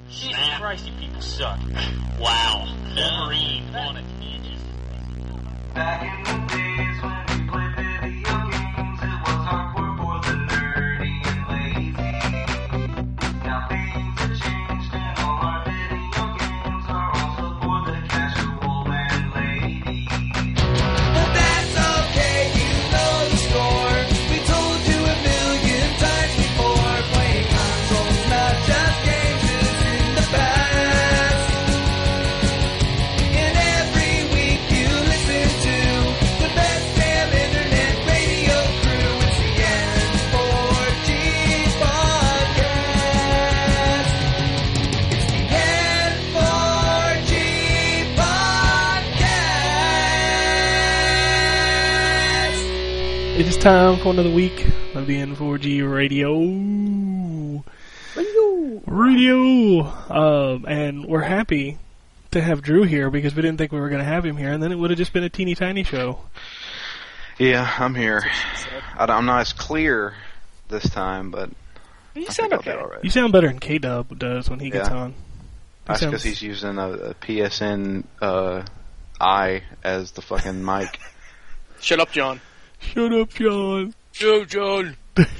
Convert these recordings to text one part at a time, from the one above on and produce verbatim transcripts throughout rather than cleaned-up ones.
Jesus Christ, you people suck. Wow. Wolverine on a tangent. Back in the days when we played video games, it was hardcore for the nerdy and lazy. Now things have changed and all our video games are also for the casual and lady. But that's okay, you know the score. We told you a million times before. Playing consoles, not just games, is in the past. And every week you listen to the best damn internet radio crew. It's the N four G podcast. It's the N four G podcast. It is time for another week of the N four G Radio. Radio. Radio. Um, and we're happy to have Drew here because we didn't think we were going to have him here, and then it would have just been a teeny tiny show. Yeah, I'm here. I, I'm not as clear this time, but You I sound think I'll be okay. all right. You sound better than K-Dub does when he gets Yeah. on. He That's sounds- because he's using a, a P S N uh, I as the fucking mic. Shut up, John. Shut up, John. Joe, John.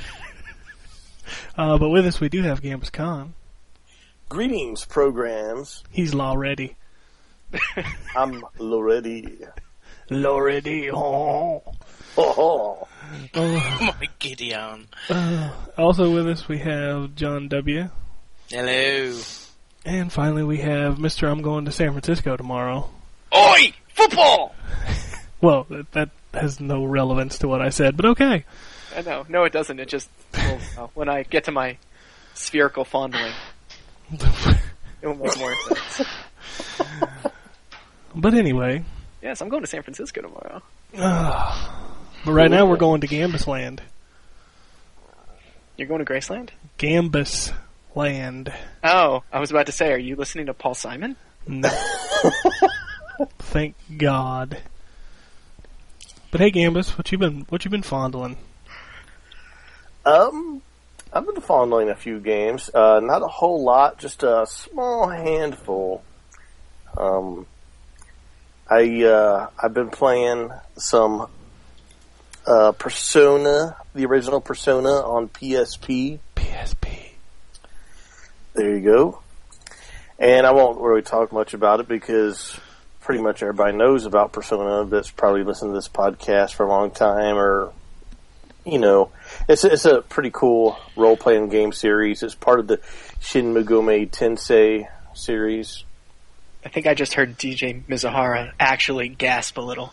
Uh, but with us we do have Gambus Khan. Greetings, programs. He's law ready. I'm Loredi. Law ready. Oh. Oh, Uh, My Gideon. uh, also with us we have John W. Hello. And finally we have Mister I'm going to San Francisco tomorrow. Oi! Football! Well, that, that has no relevance to what I said, but okay. I know. No, it doesn't. It just will, uh, when I get to my spherical fondling, it will make more sense. But anyway, Yes, I'm going to San Francisco tomorrow. uh, but right now we're going to Gambus Land. You're going to Graceland? Gambus Land. Oh, I was about to say, are you listening to Paul Simon? No. Thank God. But hey, Gambus, what you been what you been fondling? um, I've been fondling a few games. Uh, not a whole lot, just a small handful. Um, I uh, I've been playing some uh, Persona, the original Persona on P S P. P S P. There you go. And I won't really talk much about it because pretty much everybody knows about Persona that's probably listened to this podcast for a long time, or, you know, it's, it's a pretty cool role-playing game series. It's part of the Shin Megami Tensei series. I think I just heard D J Mizuhara actually gasp a little.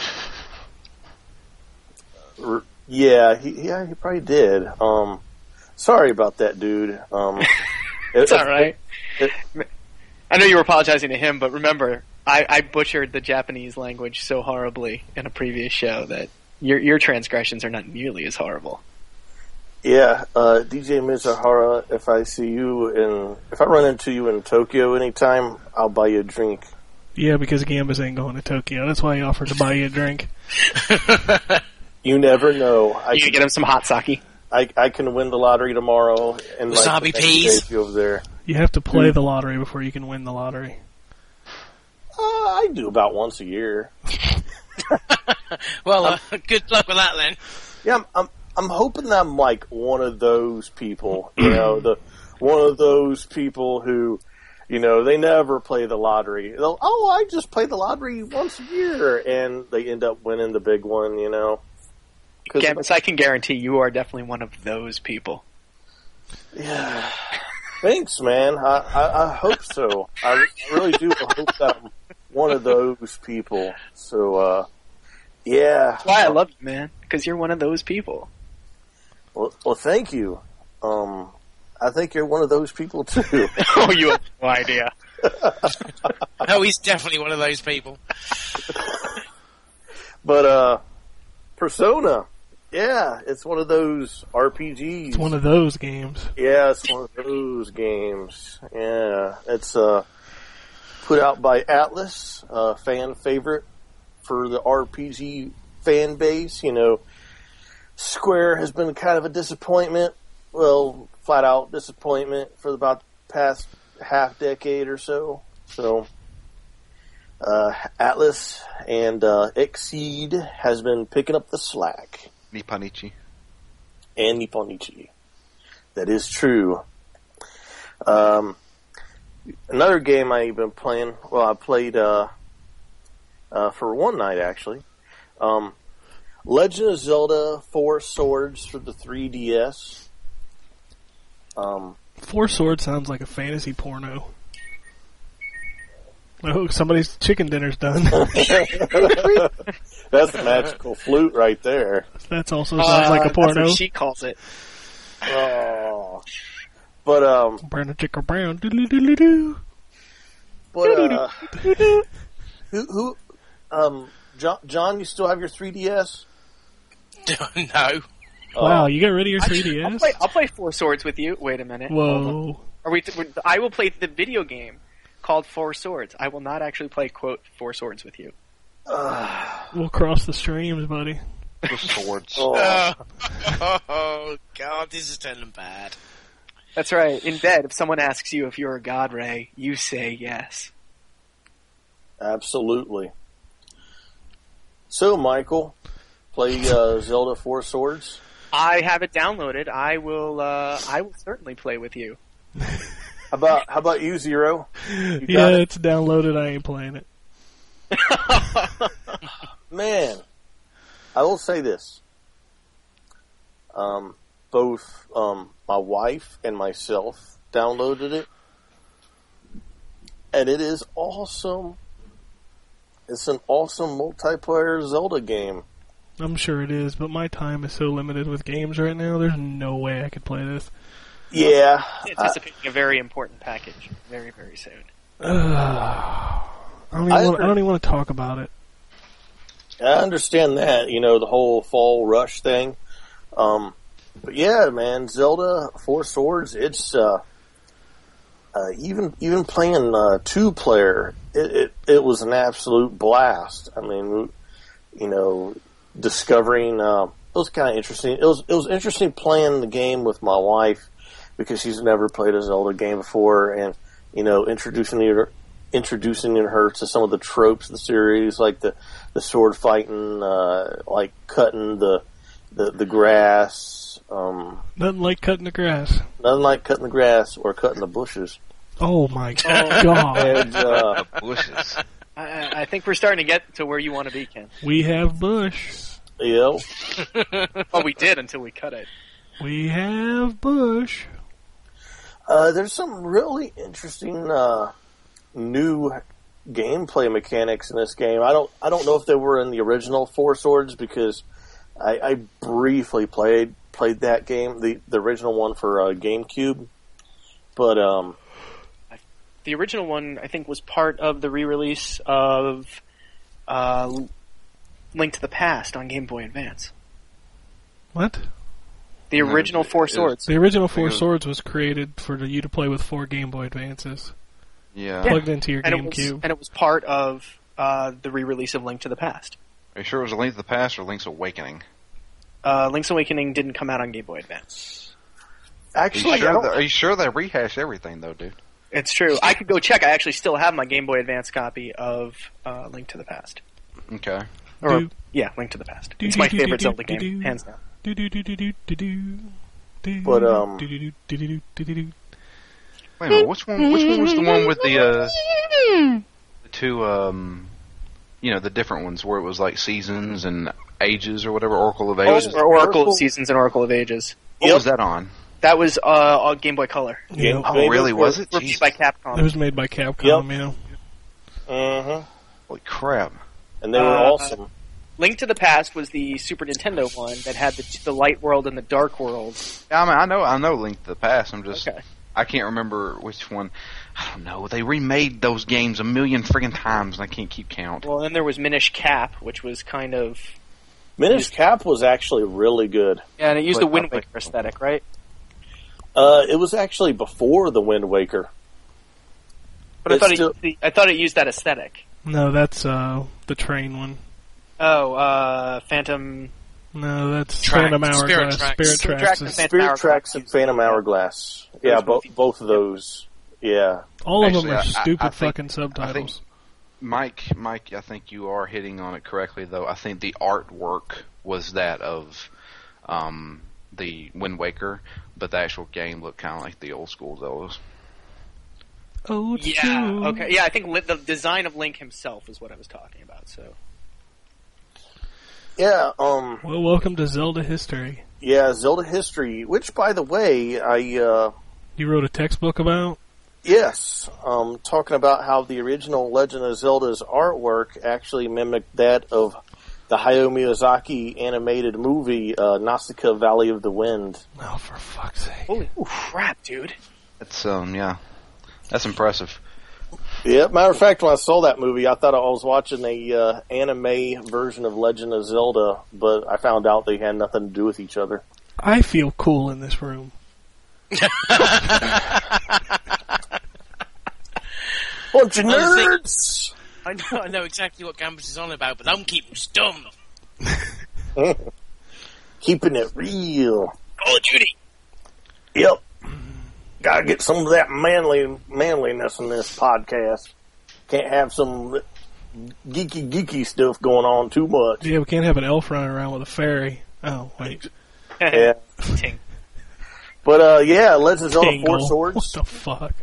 R- Yeah, he, yeah, he probably did. Um, sorry about that, dude. Um, It's it- alright. it- I know you were apologizing to him, but remember, I, I butchered the Japanese language so horribly in a previous show that your your transgressions are not nearly as horrible. Yeah, uh, D J Mizuhara, if I see you in, if I run into you in Tokyo anytime, I'll buy you a drink. Yeah, because Gambus ain't going to Tokyo. That's why he offered to buy you a drink. You never know. I You can, can get him some hot sake. I, I can win the lottery tomorrow and like, Wasabi the next peas. day be over there. You have to play the lottery before you can win the lottery. Uh, I do about once a year. Well, uh, good luck with that then. Yeah, I'm, I'm I'm hoping that I'm like one of those people. You know, the one of those people who, you know, they never play the lottery. They'll, oh, I just play the lottery once a year, and they end up winning the big one. You know. 'Cause- Gambus, I can guarantee you are definitely one of those people. Yeah. Thanks, man. I, I, I hope so. I, re- I really do hope that I'm one of those people. So, uh, yeah. That's why I love you, man, because you're one of those people. Well, well, thank you. Um, I think you're one of those people too. Oh, you have no idea. Oh, he's definitely one of those people. But, uh, Persona. Yeah, it's one of those R P Gs. It's one of those games. Yeah, it's one of those games. Yeah, it's uh, put out by Atlas, uh, fan favorite for the R P G fan base. You know, Square has been kind of a disappointment. Well, flat out disappointment for about the past half decade or so. So, uh, Atlas and uh, Exceed has been picking up the slack. Nipponichi. And Nipponichi. That is true. Um, another game I've been playing, well, I played uh, uh, for one night, actually. Um, Legend of Zelda Four Swords for the three D S. Um, Four Swords sounds like a fantasy porno. Oh, somebody's chicken dinner's done. That's the magical flute right there. That also sounds like a porno. That's what she calls it. Oh. But, um... Brown chicken brown. Doodly-doodly-doo. But, uh... who, who, um... John, John, you still have your three D S? No. Wow, you got rid of your I- three D S? I'll play, I'll play Four Swords with you. Wait a minute. Hold on. Whoa. Are we? T- I will play the video game called Four Swords. I will not actually play quote Four Swords with you. We'll cross the streams, buddy. The swords. Oh. Oh, God, this is turning bad. That's right. In bed, if someone asks you if you're a god, Ray, you say yes. Absolutely. So, Michael, play uh, Zelda Four Swords? I have it downloaded. I will. Uh, I will certainly play with you. How about how about you, Zero? You Yeah, got it? it's downloaded. I ain't playing it. Man, I will say this. Um, both um, my wife and myself downloaded it, and it is awesome. It's an awesome multiplayer Zelda game. I'm sure it is, but my time is so limited with games right now, there's no way I could play this. Yeah. I, Anticipating a very important package very, very soon. I don't even I want, agree. I don't even want to talk about it. I understand that, you know, the whole fall rush thing. Um, but yeah, man, Zelda Four Swords, it's, uh, uh, even, even playing, uh, two player, it, it, it was an absolute blast. I mean, you know, discovering, uh, it was kind of interesting. It was, it was interesting playing the game with my wife because she's never played a Zelda game before and, you know, introducing her, introducing her to some of the tropes of the series, like the, the sword fighting, uh, like cutting the, the, the grass, um, Nothing like cutting the grass. nothing like cutting the grass or cutting the bushes. Oh my god. And, uh, Bushes. I, I think we're starting to get to where you want to be, Ken. We have bush. you know, Well, we did until we cut it. We have bush. uh, there's some really interesting, uh, new gameplay mechanics in this game. I don't, I don't know if they were in the original Four Swords because I, I briefly played, played that game, the, the original one for, uh, GameCube. But, um, The original one, I think, was part of the re-release of uh, Link to the Past on Game Boy Advance. What? The No, original Four it was- Swords. The original Four Because- Swords was created for the, you to play with four Game Boy Advances. Yeah. Plugged into your and it was GameCube. and it was part of uh, the re-release of Link to the Past. Are you sure it was a Link to the Past or Link's Awakening? Uh, Link's Awakening didn't come out on Game Boy Advance. Are you, actually, I sure don't, that, are you sure they rehashed everything, though, dude? It's true. I could go check. I actually still have my Game Boy Advance copy of uh, Link to the Past. Okay. Or Do- yeah, Link to the Past. do- It's do- my do- favorite do- Zelda do- game, do- hands down. Do do do do do do do. Do, But, um, do, do, do, do, do, do, do, do. Wait a minute, which one, which one was the one with the, uh, the two, um, you know, the different ones where it was like seasons and ages or whatever, Oracle of Ages? Or Oracle Oracle- of Seasons and Oracle of Ages. What Yep. was that on? That was uh, on Game Boy Color. Game- Oh, Game really? Boy- Was it? Released Jeez. by Capcom. It was made by Capcom, Yep. yeah. uh-huh. Holy crap. And they were Uh, awesome. Link to the Past was the Super Nintendo one that had the, the light world and the dark world. I mean, I know, I know Link to the Past, I'm just, Okay. I can't remember which one. I don't know, they remade those games a million friggin' times and I can't keep count. Well, then there was Minish Cap, which was kind of Minish Cap was actually really good. yeah, and it used But- the Wind Waker aesthetic, right? Uh, it was actually before the Wind Waker. But I It's thought still- it used the, I thought it used that aesthetic. No, that's uh the train one. Oh, uh, Phantom. No, that's Tracks. Phantom Spirit Hourglass. Tracks. Spirit Spirit Tracks. Tracks is- and Spirit Hourglass Tracks and used Phantom that. Hourglass. Yeah, Those both movies. both of those Yeah. All of Actually, them are I- I- stupid I think- fucking subtitles. Mike, Mike, I think you are hitting on it correctly, though. I think the artwork was that of um, the Wind Waker, but the actual game looked kind of like the old school Zeldas. Oh, it's Yeah. true. Okay. Yeah, I think li- the design of Link himself is what I was talking about. So. Yeah, um, Well, welcome to Zelda history. yeah, Zelda history, which, by the way, I, uh, You wrote a textbook about? yes, um, talking about how the original Legend of Zelda's artwork actually mimicked that of the Hayao Miyazaki animated movie, uh, Nausicaa Valley of the Wind. Oh, for fuck's sake. Holy crap, dude! That's um, yeah, that's impressive. Yeah, matter of fact, when I saw that movie, I thought I was watching a uh, anime version of Legend of Zelda, but I found out they had nothing to do with each other. I feel cool in this room. Bunch of I think- nerds! I know, I know exactly what Gambus is on about, but I'm keeping stum. Keeping it real. Call of Duty. Yep. Gotta get some of that manly manliness in this podcast. Can't have some geeky geeky stuff going on too much. Yeah, we can't have an elf running around with a fairy. Oh, wait. Yeah. Ting. But uh yeah, Legend of Zelda Four Tingle. Swords. What the fuck?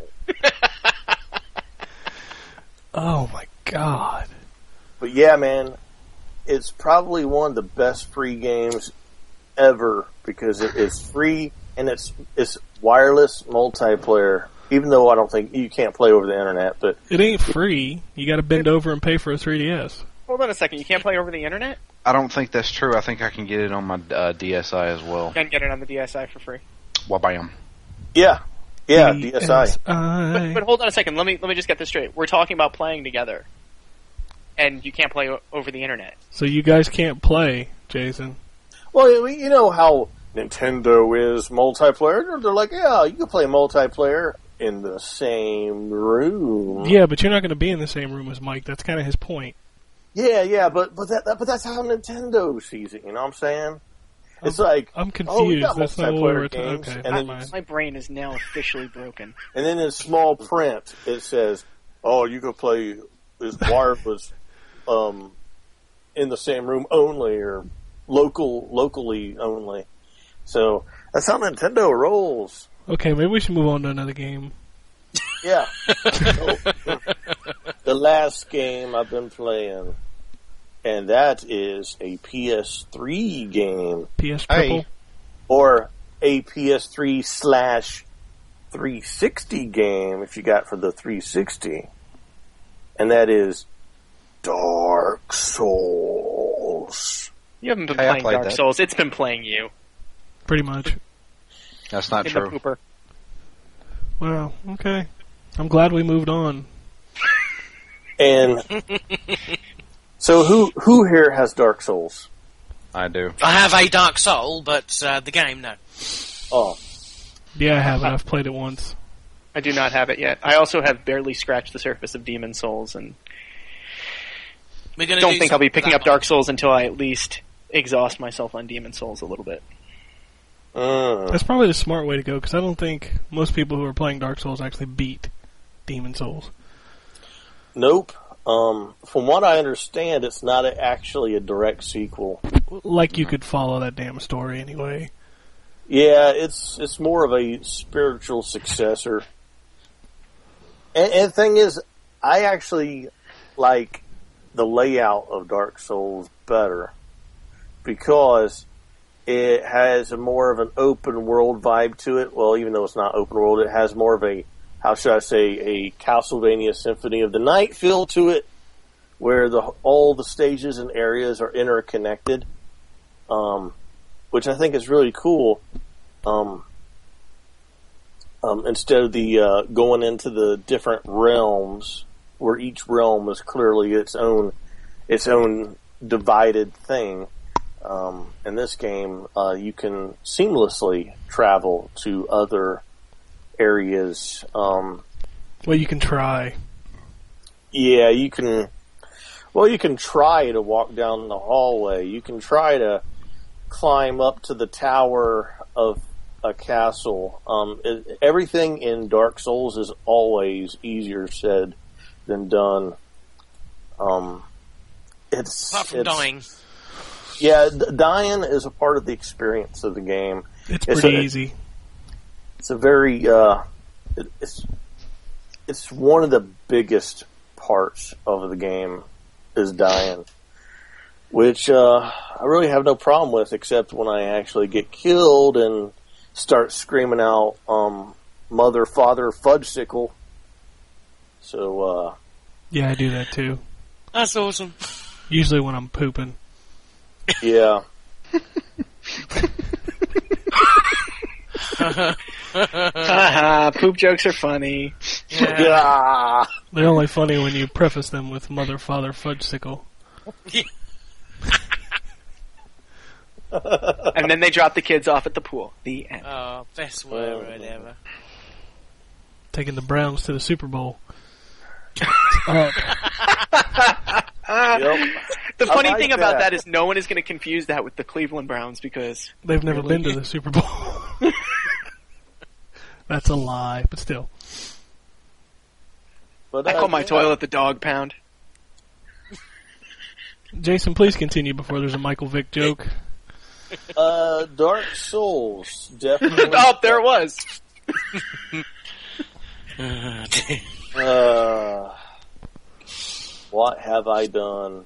Oh my god. But yeah, man, it's probably one of the best free games ever because it is free and it's it's wireless multiplayer. Even though I don't think you can't play over the internet, but It ain't free. You gotta bend over and pay for a three D S. Hold on a second. You can't play over the internet? I don't think that's true. I think I can get it on my uh, D S I as well. You can get it on the D S I for free. Wabam. yeah, yeah, D S I. But, but hold on a second. Let me let me just get this straight. We're talking about playing together, and you can't play o- over the internet. So you guys can't play, Jason. Well, you know how Nintendo is multiplayer. They're like, yeah, you can play multiplayer in the same room. Yeah, but you're not going to be in the same room as Mike. That's kind of his point. yeah, yeah. But but that, that but that's how Nintendo sees it. You know what I'm saying? It's like I'm oh, we confused. got That's not what we multiplayer were talking. games, Okay, and never then mind. My brain is now officially broken. and then in small print it says, oh, you can play this wireless um, in the same room only or local locally only. So that's how Nintendo rolls. Okay, maybe we should move on to another game. Yeah. So, the last game I've been playing, and that is a P S three game, P S Hey. Triple. or a P S three slash three sixty game if you got for the three sixty, and that is Dark Souls. You haven't been Hey, I playing played Dark that. Souls. It's been playing you. Pretty much. That's not In true. the pooper. Wow, okay. I'm glad we moved on. And so, who who here has Dark Souls? I do. I have a Dark Soul, but uh, the game, no. Oh, Yeah, I have it. I've played it once. I do not have it yet. I also have barely scratched the surface of Demon Souls, and We're gonna don't do think I'll be something picking with up that Dark Souls until I at least exhaust myself on Demon Souls a little bit. mm. That's probably the smart way to go, because I don't think most people who are playing Dark Souls actually beat Demon Souls. Nope. Um, from what I understand, it's not a, actually a direct sequel. Like you could follow that damn story anyway. Yeah, it's it's more of a spiritual successor. And, and the thing is, I actually like the layout of Dark Souls better because it has a more of an open world vibe to it. Well, even though it's not open world, it has more of a, how should I say, a Castlevania Symphony of the Night feel to it, where the all the stages and areas are interconnected, um, which I think is really cool. Um, um, instead of the uh, going into the different realms, where each realm is clearly its own its own divided thing. Um, in this game, uh, you can seamlessly travel to other areas. Um, Well, you can try. yeah, you can. Well, you can try to walk down the hallway. You can try to climb up to the tower of a castle. Um, it, everything in Dark Souls is always easier said than done. Um, it's Apart from it's, dying. Yeah, d- dying is a part of the experience of the game. It's It's pretty a- easy. It's a very uh, it, it's it's one of the biggest parts of the game is dying, which uh, I really have no problem with, except when I actually get killed and start screaming out um, "Mother, Father, Fudgesicle." So uh, Yeah, I do that too. That's awesome. Usually when I'm pooping. yeah, Haha, poop jokes are funny. Yeah. yeah. They're only funny when you preface them with "Mother, Father, Fudgesicle." And then they drop the kids off at the pool. The end. Oh, best word ever. Taking the Browns to the Super Bowl. Uh, Yep. The funny I like thing about that. that is no one is going to confuse that with the Cleveland Browns because they've never been to the Super Bowl. That's a lie, but still. But, I uh, call my yeah. toilet the dog pound. Jason, please continue before there's a Michael Vick joke. Uh, Dark Souls, definitely. Oh, there it was. Uh, what have I done?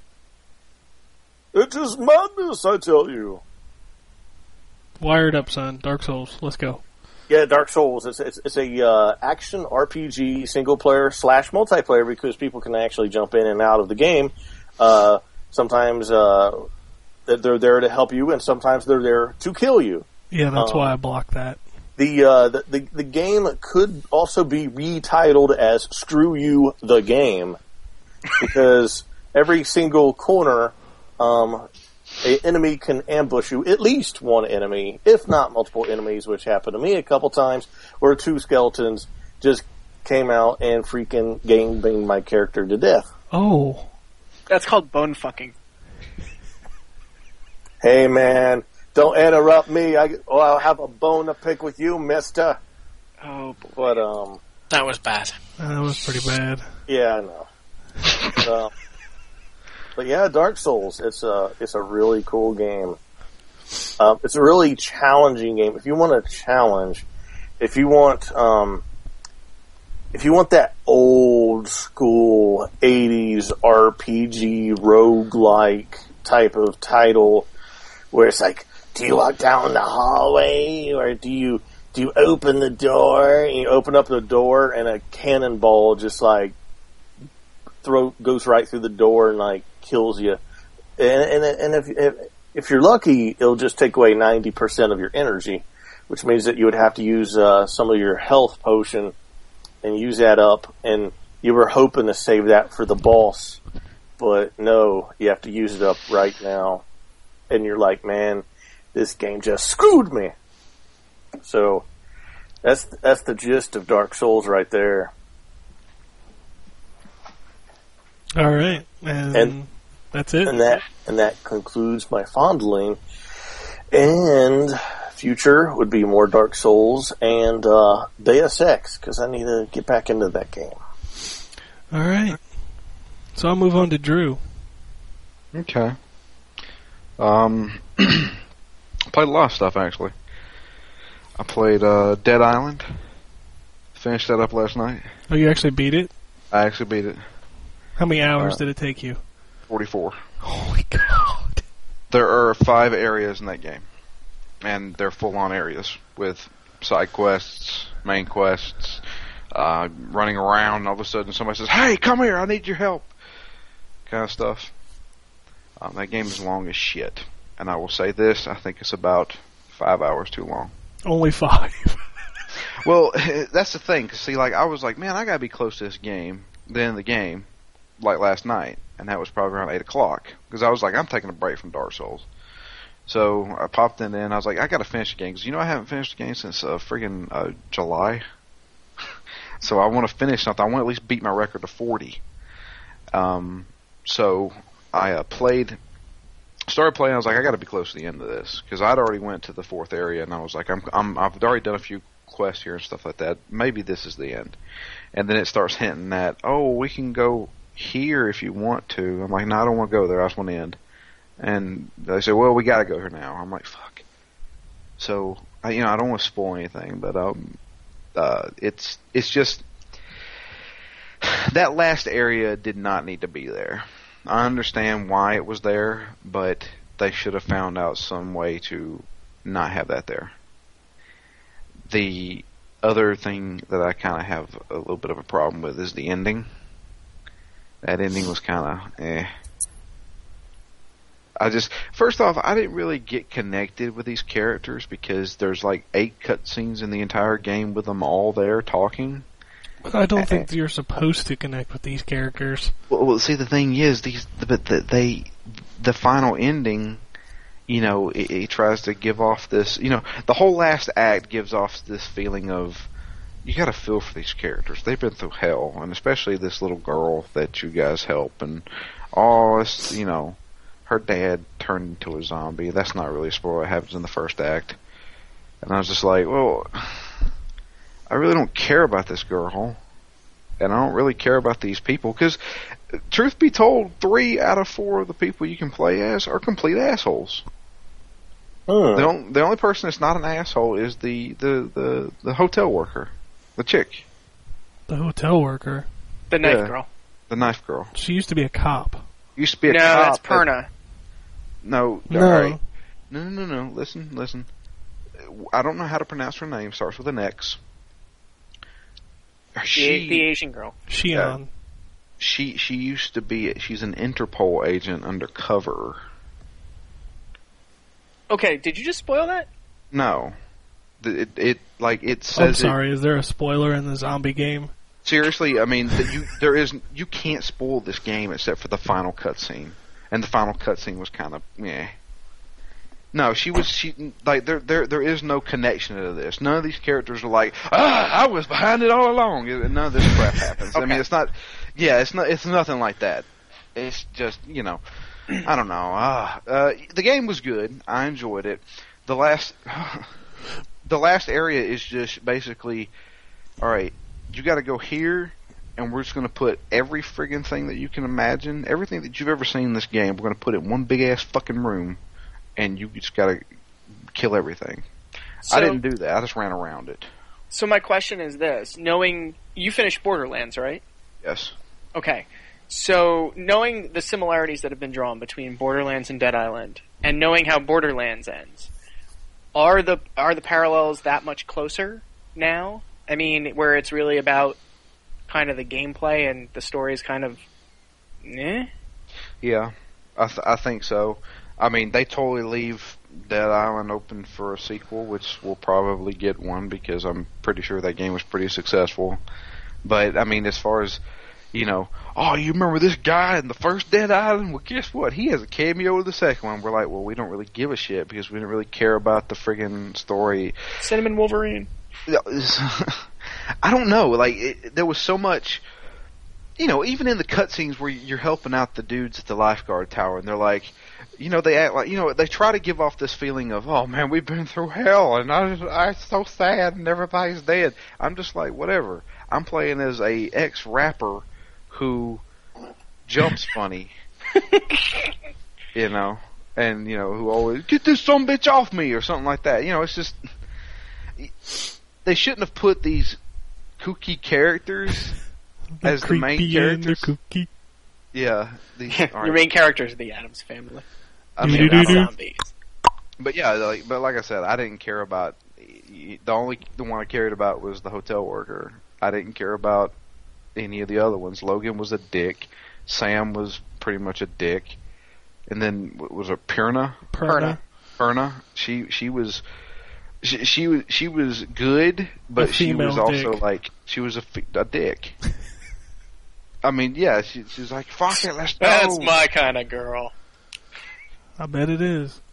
It is madness, I tell you. Wired up, son. Dark Souls. Let's go. Yeah, Dark Souls. It's it's, it's a uh, action R P G, single player slash multiplayer, because people can actually jump in and out of the game. Uh, sometimes uh, they're there to help you, and sometimes they're there to kill you. Yeah, that's Um, why I blocked that. The, uh, the the the game could also be retitled as "Screw You, the Game," because every single corner, um, an enemy can ambush you. At least one enemy, if not multiple enemies, which happened to me a couple times, where two skeletons just came out and freaking gangbanged my character to death. Oh. That's called bone fucking. Hey man, don't interrupt me. I, or I'll have a bone to pick with you, mister. Oh, boy. But, um, That was bad. That was pretty bad. yeah, I know. uh, but yeah, Dark Souls, it's a, it's a really cool game. Um, it's a really challenging game. If you want a challenge, if you want, um, if you want that old school eighties R P G roguelike type of title, where it's like, do you walk down the hallway, or do you do you open the door? And you open up the door, and a cannonball just like throw goes right through the door and like kills you. And and and if if, if you're lucky, it'll just take away ninety percent of your energy, which means that you would have to use uh, some of your health potion and use that up. And you were hoping to save that for the boss, but no, you have to use it up right now. And you're like, man, this game just screwed me. So that's that's the gist of Dark Souls right there. All right. And, And- that's it. And that and that concludes my fondling. And future would be more Dark Souls and uh, Deus Ex, because I need to get back into that game. All right. So I'll move on to Drew. Okay. Um, played a lot of stuff actually. I played uh, Dead Island. Finished that up last night. Oh, you actually beat it? I actually beat it. How many hours Uh, did it take you? forty-four. Holy God. There are five areas in that game, and they're full-on areas with side quests, main quests, uh, running around, and all of a sudden somebody says, "Hey, come here! I need your help," kind of stuff. Um, that game is long as shit, and I will say this: I think it's about five hours too long. Only five. Well, that's the thing. 'Cause see, like I was like, man, I gotta be close to this game, the end of the game, like last night, and that was probably around eight o'clock. Because I was like, I'm taking a break from Dark Souls. So I popped in, and I was like, I gotta finish the game. Because you know, I haven't finished the game since uh, friggin' uh, July. So I want to finish something. I want to at least beat my record to forty. Um, so I uh, played started playing. I was like, I got to be close to the end of this because I'd already went to the fourth area, and I was like, I'm, I'm, I've already done a few quests here and stuff like that. Maybe this is the end. And then it starts hinting that, oh, we can go here if you want to. I'm like, no, I don't want to go there. I just want to end. And they say, well, we got to go here now. I'm like, fuck. So, I, you know, I don't want to spoil anything, but um, uh, it's it's just that last area did not need to be there. I understand why it was there, but they should have found out some way to not have that there. The other thing that I kind of have a little bit of a problem with is the ending. That ending was kind of eh. I just, first off, I didn't really get connected with these characters because there's like eight cutscenes in the entire game with them all there talking. But I don't think you're supposed to connect with these characters. Well, well see, the thing is, these, but the, they, the final ending, you know, it, it tries to give off this, you know, the whole last act gives off this feeling of, you gotta feel for these characters. They've been through hell, and especially this little girl that you guys help, and all this, you know, her dad turned into a zombie. That's not really a spoiler. It happens in the first act. And I was just like, well, I really don't care about this girl. And I don't really care about these people. Because, truth be told, three out of four of the people you can play as are complete assholes. Huh. The, on, the only person that's not an asshole is the, the, the, the hotel worker. The chick. The hotel worker. The knife Yeah. girl. The knife girl. She used to be a cop. Used to be a No, cop. that's that- Perna. No, No. alright. No, no, no, no. Listen, listen. I don't know how to pronounce her name. Starts with an X. The, She, the Asian girl. Shion. she, she used to be. She's an Interpol agent undercover. Okay, did you just spoil that? No, it, it like it I'm says. It, sorry, is there a spoiler in the zombie game? seriously, I mean, that you there is you can't spoil this game except for the final cutscene, and the final cutscene was kind of yeah. No, she was she like there there there is no connection to this. None of these characters are like ah I was behind it all along. None of this crap happens. I Okay. mean, it's not. Yeah, it's not. It's nothing like that. It's just you know, I don't know. Ah, uh, the game was good. I enjoyed it. The last the last area is just basically all right. You got to go here, and we're just going to put every friggin' thing that you can imagine, everything that you've ever seen in this game. We're going to put it in one big ass fucking room. And you just gotta kill everything. So, I didn't do that. I just ran around it. So my question is this: knowing you finished Borderlands, right? Yes. Okay. So knowing the similarities that have been drawn between Borderlands and Dead Island, and knowing how Borderlands ends, are the are the parallels that much closer now? I mean, where it's really about kind of the gameplay and the story is kind of, eh? Yeah, I th- I think so. I mean, they totally leave Dead Island open for a sequel, which we'll probably get one because I'm pretty sure that game was pretty successful. But, I mean, as far as, you know, oh, you remember this guy in the first Dead Island? Well, guess what? He has a cameo in the second one. We're like, well, we don't really give a shit because we didn't really care about the friggin' story. Cinnamon Wolverine. I don't know. Like, it, there was so much... You know, even in the cutscenes where you're helping out the dudes at the lifeguard tower, and they're like, you know, they act like, you know, they try to give off this feeling of, oh man, we've been through hell, and I, I'm so sad, and everybody's dead. I'm just like, whatever. I'm playing as a ex-rapper who jumps funny, you know, and you know, who always get this some bitch off me or something like that. You know, it's just they shouldn't have put these kooky characters. As the main creepy and the characters, cookie. yeah. The, all Your right. main character is the Addams Family. I mean, Do-do-do-do. I don't- Zombies. but yeah, like, but like I said, I didn't care about the only the one I cared about was the hotel worker. I didn't care about any of the other ones. Logan was a dick. Sam was pretty much a dick. And then w- was it Perna? Perna. Perna. She she was. She, she was she was good, but A she was female also dick. like she was a, f- a dick. I mean, yeah, she, she's like, fuck it, let's go. That's my kind of girl. I bet it is.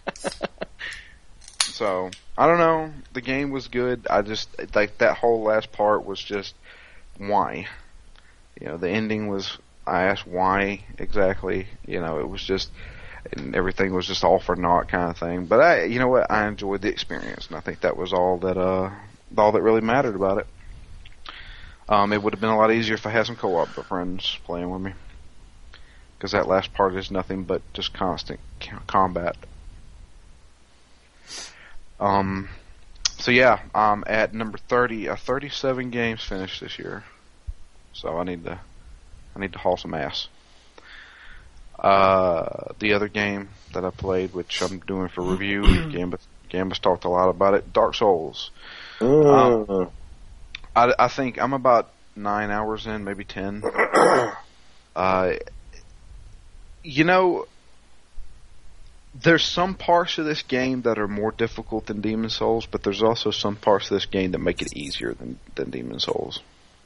So, I don't know. The game was good. I just, like, that whole last part was just, why? You know, the ending was, I asked why exactly. You know, it was just, and everything was just all for naught kind of thing. But I, you know what, I enjoyed the experience, and I think that was all that uh all that really mattered about it. Um, it would have been a lot easier if I had some co-op friends playing with me, because that last part is nothing but just constant combat. Um, so yeah, I'm at number thirty. Uh, thirty-seven games finished this year, so I need to I need to haul some ass. Uh, the other game that I played, which I'm doing for review, Gambit, Gambit's talked a lot about it, Dark Souls. Mm. Um, I, I think I'm about nine hours in, maybe ten. Uh, you know, there's some parts of this game that are more difficult than Demon Souls, but there's also some parts of this game that make it easier than, than Demon Souls.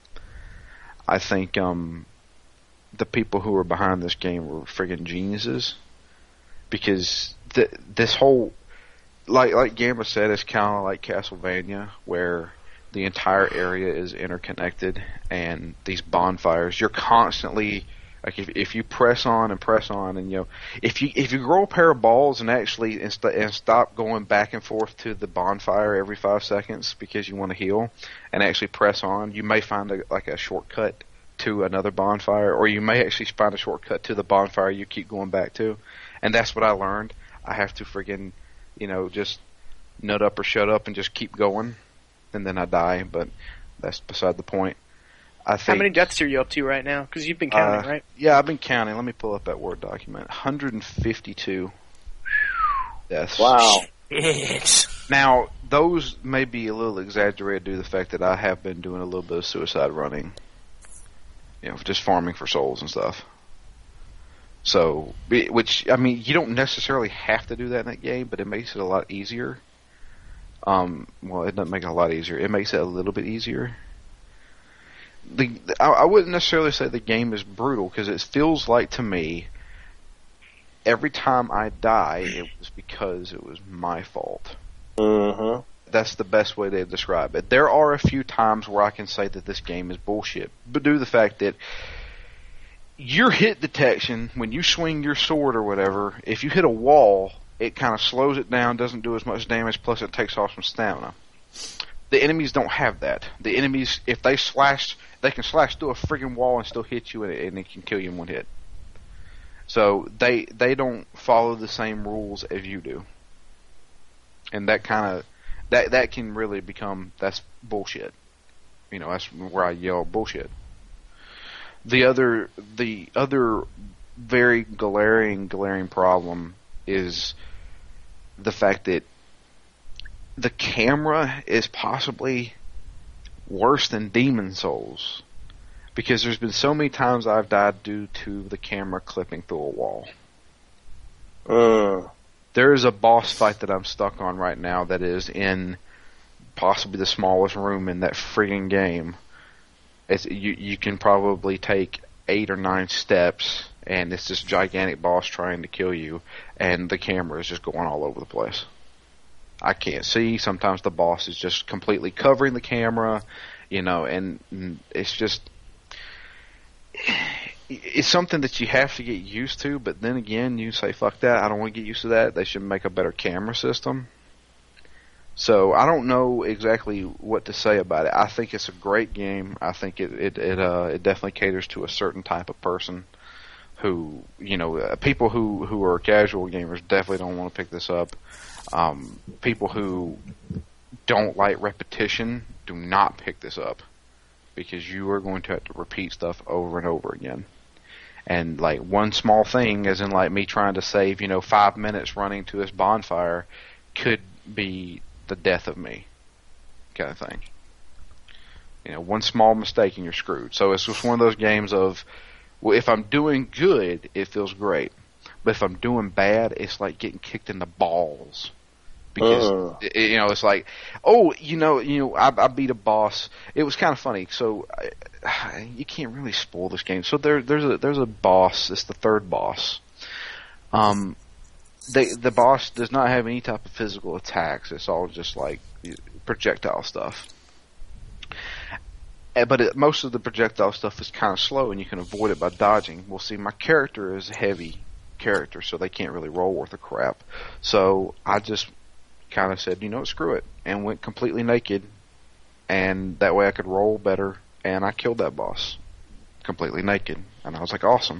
I think um, the people who were behind this game were friggin' geniuses, because th- this whole, like like Gamba said, it's kind of like Castlevania, where the entire area is interconnected, and these bonfires, you're constantly, like, if if you press on and press on, and you know, if you if you grow a pair of balls and actually and, st- and stop going back and forth to the bonfire every five seconds because you want to heal, and actually press on, you may find a, like a shortcut to another bonfire, or you may actually find a shortcut to the bonfire you keep going back to. And that's what I learned. I have to friggin', you know, just nut up or shut up and just keep going, and then I die, but that's beside the point. I think, How many deaths are you up to right now? Because you've been counting, uh, right? Yeah, I've been counting. Let me pull up that Word document. one hundred fifty-two deaths. Wow. Shit. Now, those may be a little exaggerated due to the fact that I have been doing a little bit of suicide running. You know, just farming for souls and stuff. So, which, I mean, you don't necessarily have to do that in that game, but it makes it a lot easier. Um, well, it doesn't make it a lot easier. It makes it a little bit easier. The, I, I wouldn't necessarily say the game is brutal, because it feels like to me, every time I die, it was because it was my fault. Mm-hmm. That's the best way to describe it. There are a few times where I can say that this game is bullshit, but due to the fact that your hit detection, when you swing your sword or whatever, if you hit a wall, it kind of slows it down, doesn't do as much damage, plus it takes off some stamina. The enemies don't have that. The enemies, if they slash, they can slash through a friggin' wall and still hit you, and it, and it can kill you in one hit. So they they don't follow the same rules as you do, and that kind of that that can really become that's bullshit. You know, that's where I yell bullshit. The other the other very glaring glaring problem is the fact that the camera is possibly worse than Demon Souls, because there's been so many times I've died due to the camera clipping through a wall. Mm. There is a boss fight that I'm stuck on right now that is in possibly the smallest room in that friggin' game. It's, you you can probably take eight or nine steps, and it's this gigantic boss trying to kill you, and the camera is just going all over the place. I can't see. Sometimes the boss is just completely covering the camera, you know, and, and it's just, it's something that you have to get used to, but then again, you say, fuck that, I don't want to get used to that. They should make a better camera system. So I don't know exactly what to say about it. I think it's a great game. I think it it it, uh, it definitely caters to a certain type of person who, you know, uh, people who, who are casual gamers definitely don't want to pick this up. Um, people who don't like repetition, do not pick this up, because you are going to have to repeat stuff over and over again. And like one small thing, as in like me trying to save, you know, five minutes running to this bonfire, could be the death of me, kind of thing. You know, one small mistake and you're screwed. So it's just one of those games of, well, if I'm doing good, it feels great. But if I'm doing bad, it's like getting kicked in the balls. Because, Uh. it, you know, it's like, oh, you know, you know, I, I beat a boss. It was kind of funny. So I, you can't really spoil this game. So there, there's a there's a boss. It's the third boss. Um, they, the boss does not have any type of physical attacks. It's all just like projectile stuff. But it, most of the projectile stuff is kind of slow, and you can avoid it by dodging. Well, see, my character is heavy, character, so they can't really roll worth a crap. So I just kind of said, you know what, screw it, and went completely naked, and that way I could roll better, and I killed that boss completely naked, and I was like, awesome.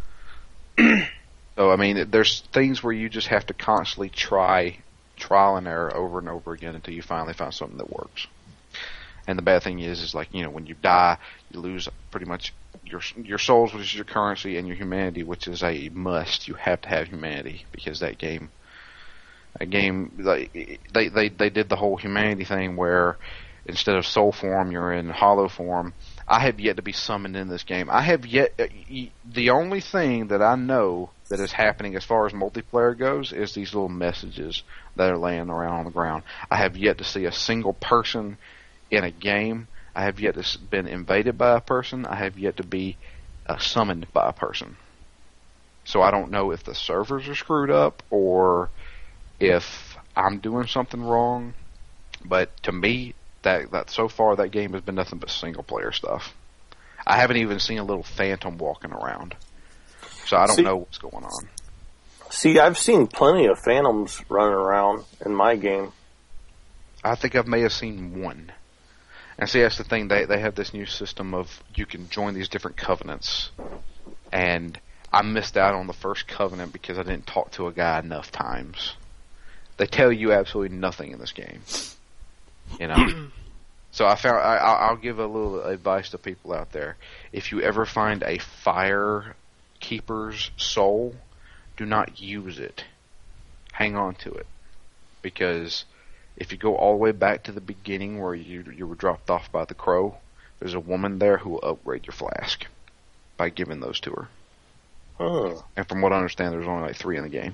So, I mean, there's things where you just have to constantly try trial and error over and over again until you finally find something that works. And the bad thing is, is like, you know, when you die, you lose pretty much your your souls, which is your currency, and your humanity, which is a must. You have to have humanity, because that game, a game, like, they, they, they did the whole humanity thing where instead of soul form, you're in hollow form. I have yet to be summoned in this game. I have yet, the only thing that I know that is happening as far as multiplayer goes is these little messages that are laying around on the ground. I have yet to see a single person in a game. I have yet to s- been invaded by a person. I have yet to be uh, summoned by a person. So I don't know if the servers are screwed up or if I'm doing something wrong. But to me, that that so far that game has been nothing but single player stuff. I haven't even seen a little phantom walking around. So I don't See- know what's going on. See, I've seen plenty of phantoms running around in my game. I think I may have seen one. And see, that's the thing. They they have this new system of you can join these different covenants. And I missed out on the first covenant because I didn't talk to a guy enough times. They tell you absolutely nothing in this game. You know? So I found, I, I'll I'll give a little advice to people out there. If you ever find a fire keeper's soul, do not use it. Hang on to it. Because if you go all the way back to the beginning where you you were dropped off by the crow, there's a woman there who will upgrade your flask by giving those to her. Huh. And from what I understand, there's only like three in the game.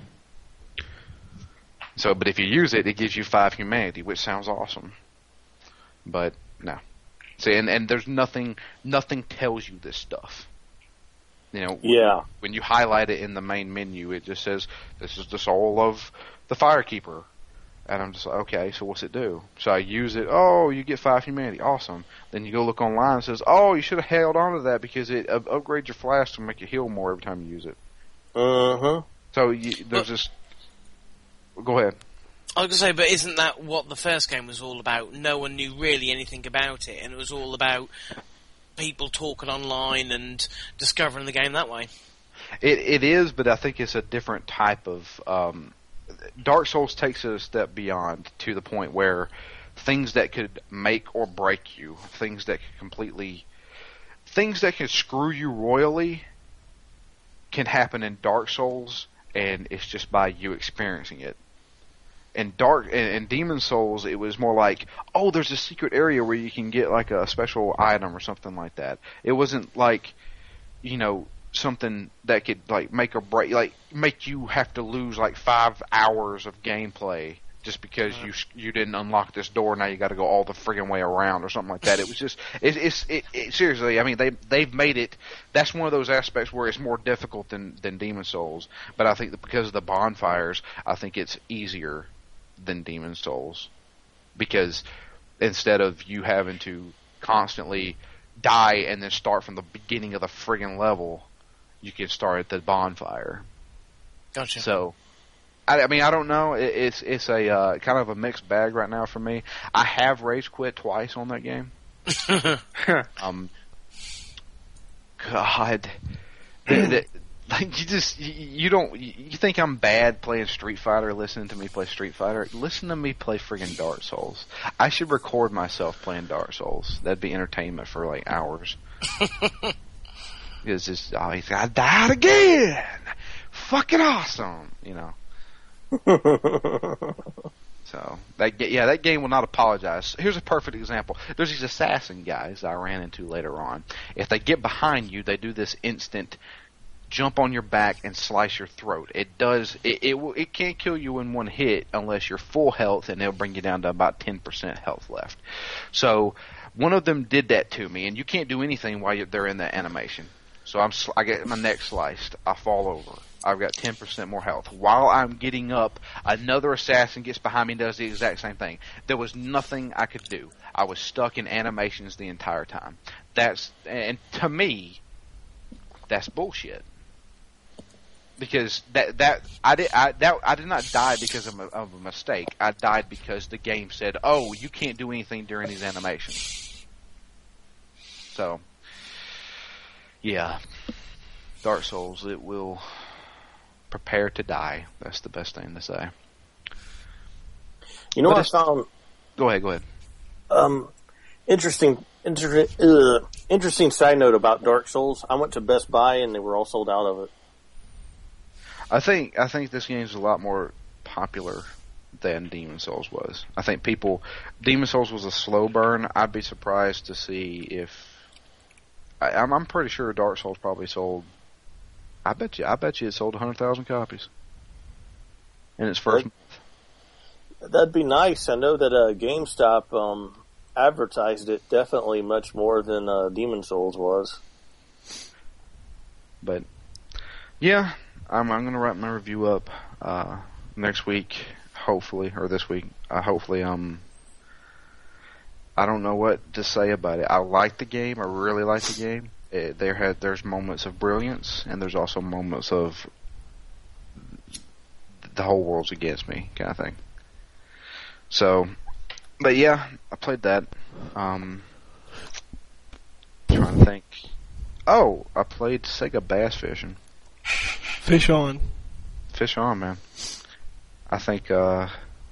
So, but if you use it, it gives you five humanity, which sounds awesome. But no. See, and, and there's nothing, nothing tells you this stuff. You know, Yeah. when you highlight it in the main menu, it just says, this is the soul of the Firekeeper. And I'm just like, okay, so what's it do? So I use it, oh, you get five humanity, awesome. Then you go look online and it says, oh, you should have held on to that because it uh, upgrades your flask to make you heal more every time you use it. Uh-huh. So you, there's just... Go ahead. I was going to say, but isn't that what the first game was all about? No one knew really anything about it, and it was all about people talking online and discovering the game that way. It It is, but I think it's a different type of... Um, Dark Souls takes it a step beyond to the point where things that could make or break you, things that could completely... Things that can screw you royally can happen in Dark Souls, and it's just by you experiencing it. In Dark in, in Demon Souls, it was more like, oh, there's a secret area where you can get like a special item or something like that. It wasn't like, you know, something that could like make or break, like make you have to lose like five hours of gameplay just because you you didn't unlock this door. Now you got to go all the friggin' way around or something like that. It was just it, it's it, it seriously. I mean, they they've made it. That's one of those aspects where it's more difficult than than Demon Souls. But I think that because of the bonfires, I think it's easier than Demon Souls, because instead of you having to constantly die and then start from the beginning of the friggin' level, you can start at the bonfire. Gotcha. So, I, I mean, I don't know. It, it's it's a uh, kind of a mixed bag right now for me. I have rage quit twice on that game. um, God, the, the, like you just you, you don't you think I'm bad playing Street Fighter, listening to me play Street Fighter? Listen to me play friggin' Dark Souls. I should record myself playing Dark Souls. That'd be entertainment for like hours. It's just, oh, he's got died again. Fucking awesome, you know. So that yeah, that game will not apologize. Here's a perfect example. There's these assassin guys I ran into later on. If they get behind you, they do this instant jump on your back and slice your throat. It does. It it, will, it can't kill you in one hit unless you're full health, and it'll bring you down to about ten percent health left. So one of them did that to me, and you can't do anything while you're, they're in that animation. So I'm sl- I get my neck sliced. I fall over. I've got ten percent more health. While I'm getting up, another assassin gets behind me and does the exact same thing. There was nothing I could do. I was stuck in animations the entire time. That's and to me, that's bullshit. because that that I did I that I did not die because of a, of a mistake. I died because the game said, "Oh, you can't do anything during these animations." So, yeah, Dark Souls. It will prepare to die. That's the best thing to say. You know But what I it's- found Go ahead. Go ahead. um, interesting? Inter- uh, interesting side note about Dark Souls. I went to Best Buy and they were all sold out of it. I think I think this game's a lot more popular than Demon Souls was. I think people Demon Souls was a slow burn. I'd be surprised to see if I, I'm I'm pretty sure Dark Souls probably sold. I bet you I bet you it sold a hundred thousand copies in its first. That'd be nice. I know that uh, GameStop um, advertised it definitely much more than uh, Demon Souls was. But yeah, I'm I'm gonna wrap my review up uh, next week, hopefully, or this week. Uh, hopefully, um, I don't know what to say about it. I like the game. I really like the game. It, there had there's moments of brilliance, and there's also moments of the whole world's against me kind of thing. So, but yeah, I played that. Um, trying to think. Oh, I played Sega Bass Fishing. Fish on. Fish on, man. I think uh,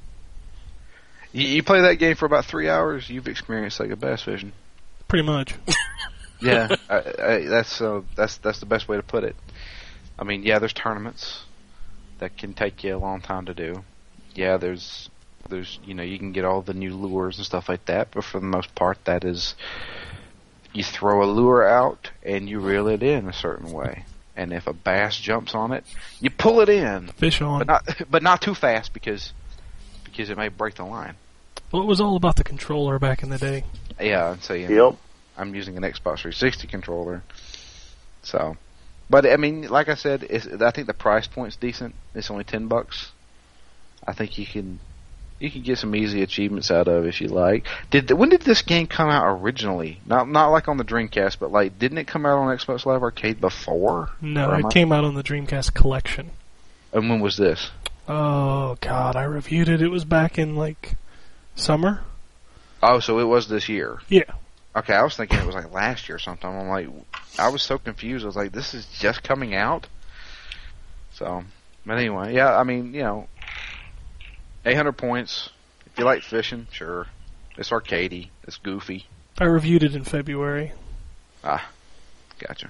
you, you play that game for about three hours, you've experienced Sega Bass Fishing. Pretty much. Yeah, I, I, that's uh, that's that's the best way to put it. I mean, yeah, there's tournaments that can take you a long time to do. Yeah, there's there's you know you can get all the new lures and stuff like that, but for the most part, that is you throw a lure out and you reel it in a certain way, and if a bass jumps on it, you pull it in, Fish on. but not but not too fast because because it may break the line. Well, it was all about the controller back in the day. Yeah, and so you know, Yep. I'm using an Xbox three sixty controller. So, but I mean, like I said, it's, I think the price point's decent. It's only ten bucks. I think you can you can get some easy achievements out of it if you like. Did when did this game come out originally? Not not like on the Dreamcast, but like didn't it come out on Xbox Live Arcade before? No, Or am it I- came out on the Dreamcast collection. And when was this? Oh, God, I reviewed it. It was back in, like, summer? Oh, so it was this year. Yeah. Okay, I was thinking it was like last year or something. I'm like, I was so confused. I was like, this is just coming out? So, but anyway, yeah, I mean, you know, eight hundred points. If you like fishing, sure. It's arcadey. It's goofy. I reviewed it in February. Ah, gotcha.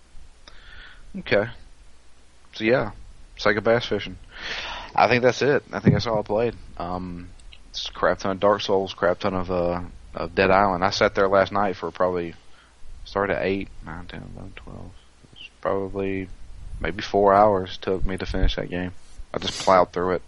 Okay. So, yeah, Sega Bass Fishing. I think that's it. I think that's all I played. Um, it's a crap ton of Dark Souls, crap ton of, uh, of Dead Island. I sat there last night for probably, started at eight, nine, ten, eleven, twelve. It was probably, maybe four hours took me to finish that game. I just plowed through it.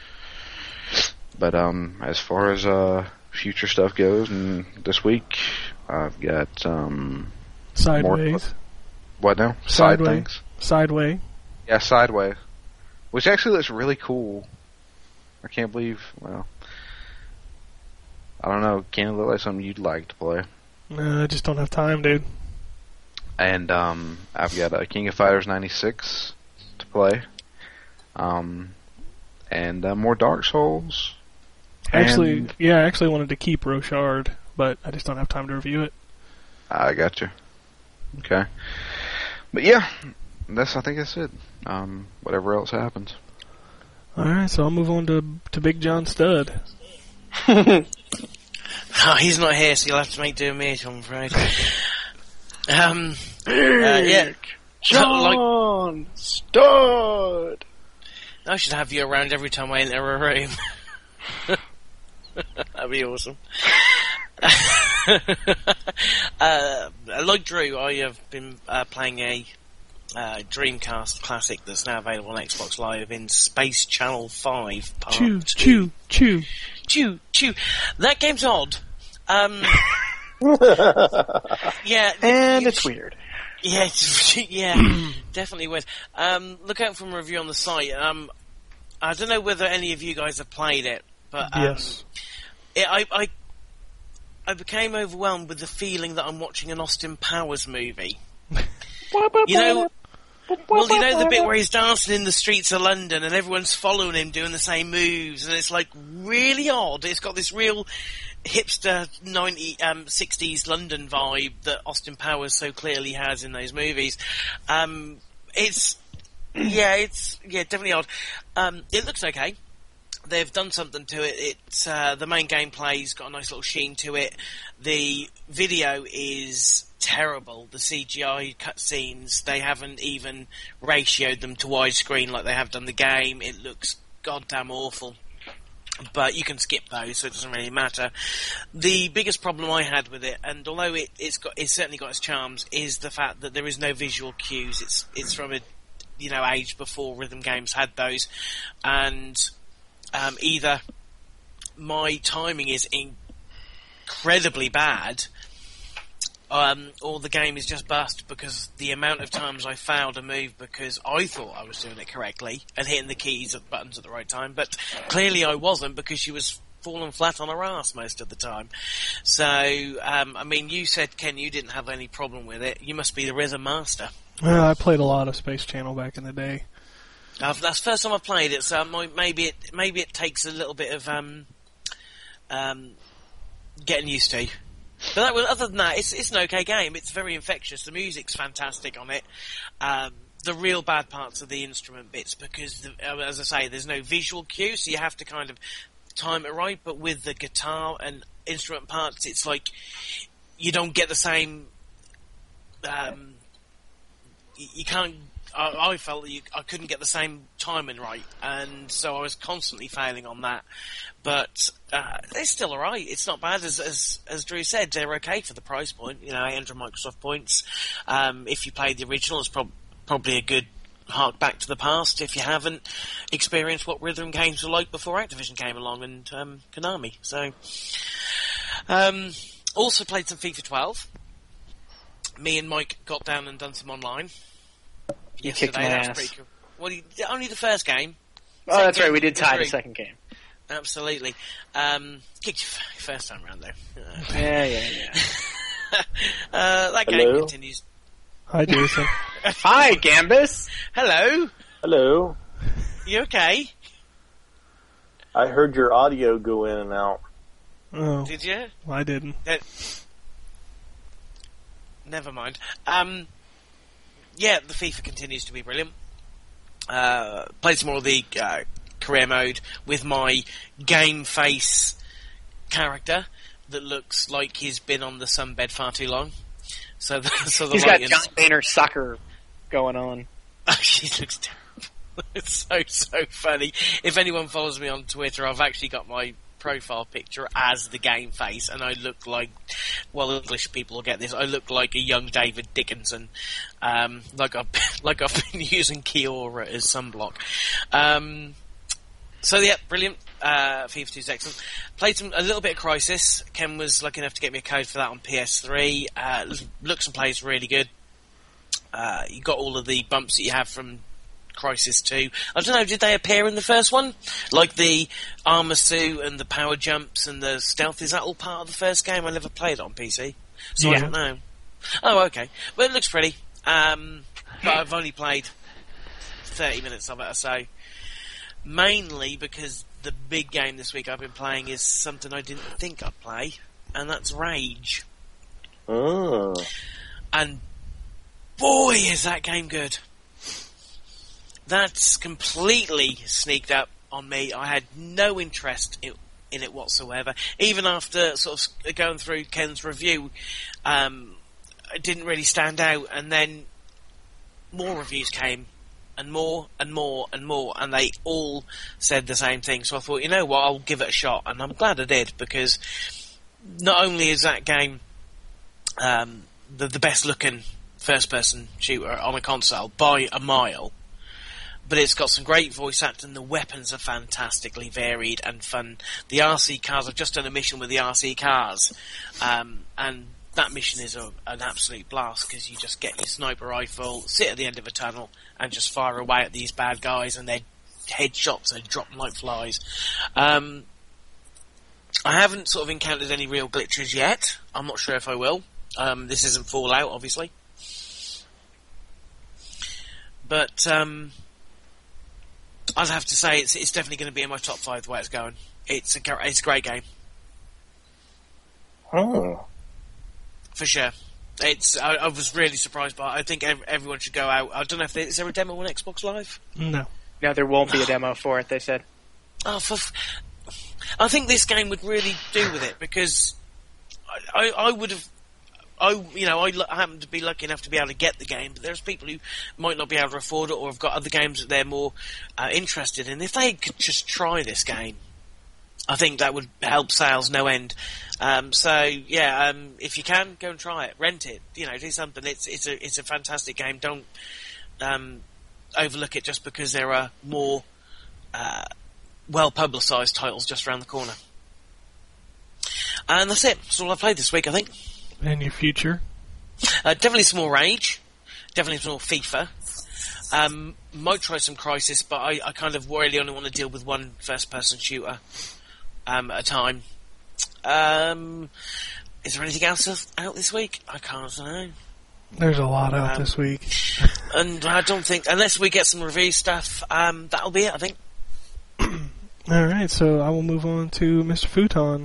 But, um, as far as, uh, future stuff goes, and this week, I've got, um, Sideways. what now? Side Sideway. things? Sideway. Yeah, Sideways. Which actually looks really cool. I can't believe, well, I don't know, can it look like something you'd like to play? Nah, I just don't have time, dude. And, um, I've got uh, King of Fighters ninety-six to play. Um, and uh, more Dark Souls. Actually, And- yeah, I actually wanted to keep Rochard, but I just don't have time to review it. I got you. Okay. But yeah, that's, I think that's it. Um, whatever else happens. Alright, so I'll move on to to Big John Stud. Oh, he's not here, so you'll have to make do with me, I'm afraid. um, uh, yeah. like, John Stud. I should have you around every time I enter a room. That'd be awesome. uh, like Drew, I have been uh, playing a uh, Dreamcast classic that's now available on Xbox Live in Space Channel five Part Chew, two. chew, chew. Chew, chew. That game's odd. Um, yeah, And you- it's weird. Yeah, it's, yeah, definitely weird. Um, look out for a review on the site. Um, I don't know whether any of you guys have played it, but um, Yes. it, I, I, I became overwhelmed with the feeling that I'm watching an Austin Powers movie. You know, Well, you know the bit where he's dancing in the streets of London and everyone's following him doing the same moves, and it's like really odd. It's got this real hipster ninety um, sixties London vibe that Austin Powers so clearly has in those movies. Um, it's yeah, it's yeah, definitely odd. Um, it looks okay. They've done something to it. It's uh, the main gameplay's got a nice little sheen to it. The video is terrible. The C G I cutscenes, they haven't even ratioed them to widescreen like they have done the game. It looks goddamn awful. But you can skip those, so it doesn't really matter. The biggest problem I had with it, and although it, it's got, it's certainly got its charms, is the fact that there is no visual cues. It's it's from a you know age before rhythm games had those, and um, either my timing is incredibly bad, Um, or the game is just bust because the amount of times I failed a move because I thought I was doing it correctly and hitting the keys and buttons at the right time, but clearly I wasn't because she was falling flat on her ass most of the time. So, um, I mean, you said, Ken, you didn't have any problem with it. You must be the rhythm master. Well, I played a lot of Space Channel back in the day. Uh, that's the first time I've played it, so maybe it maybe it takes a little bit of um, um, getting used to. But that was, other than that, it's, it's an okay game. It's very infectious. The music's fantastic on it. Um, the real bad parts are the instrument bits because, the, as I say, there's no visual cue, so you have to kind of time it right. But with the guitar and instrument parts, it's like you don't get the same. Um, you, you can't. I, I felt that you, I couldn't get the same timing right, and so I was constantly failing on that. But uh, it's still alright. It's not bad, as as as Drew said. They're okay for the price point. You know, eight hundred Microsoft points. Um, if you played the original, it's prob- probably a good hark back to the past. If you haven't experienced what rhythm games were like before Activision came along and um, Konami. So, um, also played some FIFA twelve. Me and Mike got down and done some online. You Yesterday. kicked my That was ass. pretty cool. Well, you, only the first game. Oh, that's Second right. We did game, tie the three. second game. Absolutely. Um, kicked you f- first time round though. Uh, Yeah, yeah, yeah. uh, that game Hello? continues. Hi, Jason. Hi, Gambus. Hello. Hello. You okay? I heard your audio go in and out. Oh, Did you? I didn't. Uh, never mind. Um, yeah, the FIFA continues to be brilliant. Uh, played some more of the uh, career mode with my game face character that looks like he's been on the sunbed far too long. So, the, so the He's got light John is- Boehner soccer going on. Oh, she looks terrible. It's so, so funny. If anyone follows me on Twitter, I've actually got my profile picture as the game face, and I look like, well, English people will get this, I look like a young David Dickinson. Um, like I've, like I've been using Kiora as sunblock. Um, so yeah, brilliant. Uh, FIFA two is excellent. Played some, a little bit of Crysis. Ken was lucky enough to get me a code for that on P S three. Uh, looks and plays really good. Uh, you got all of the bumps that you have from Crysis two. I don't know, did they appear in the first one? Like the armor suit and the power jumps and the stealth, is that all part of the first game? I never played it on P C, so I Yeah. don't know. Oh, okay. Well, it looks pretty. Um, but I've only played thirty minutes of it or so. Mainly because the big game this week I've been playing is something I didn't think I'd play, and that's Rage. Mm. And boy, is that game good. That's completely sneaked up on me. I had no interest in, in it whatsoever. Even after sort of going through Ken's review, um, it didn't really stand out. And then more reviews came, and more and more and more, and they all said the same thing. So I thought, you know what, I'll give it a shot, and I'm glad I did, because not only is that game um, the, the best looking first-person shooter on a console by a mile, but it's got some great voice acting. The weapons are fantastically varied and fun. The R C cars, I've just done a mission with the R C cars, um, and that mission is a, an absolute blast, because you just get your sniper rifle, sit at the end of a tunnel, and just fire away at these bad guys, and their headshots, they drop them like flies. Um, I haven't sort of encountered any real glitches yet. I'm not sure if I will. Um, this isn't Fallout, obviously. but um, I'd have to say it's it's definitely going to be in my top five the way it's going. It's a gr- it's a great game Oh. for sure. It's I, I was really surprised by it. I think ev- everyone should go out. I don't know if there, is there a demo on Xbox Live. No. No, there won't be a demo for it, they said. Oh, for f- I think this game would really do with it because I, I, I would have. I, you know, I l- happen to be lucky enough to be able to get the game, but there's people who might not be able to afford it or have got other games that they're more uh, interested in. If they could just try this game, I think that would help sales no end. Um, so yeah, um, if you can, go and try it, rent it, you know, do something. It's it's a it's a fantastic game. Don't um, overlook it just because there are more uh, well publicised titles just around the corner. And that's it. That's all I played this week, I think. And your future? Uh, definitely some more Rage. Definitely some more FIFA. Um, might try some Crysis, but I, I kind of really only want to deal with one first-person shooter um, at a time. Um, is there anything else out this week? I can't know. There's a lot out Um, this week. And I don't think, unless we get some review stuff, um, that'll be it, I think. Alright, so I will move on to Mister Futon.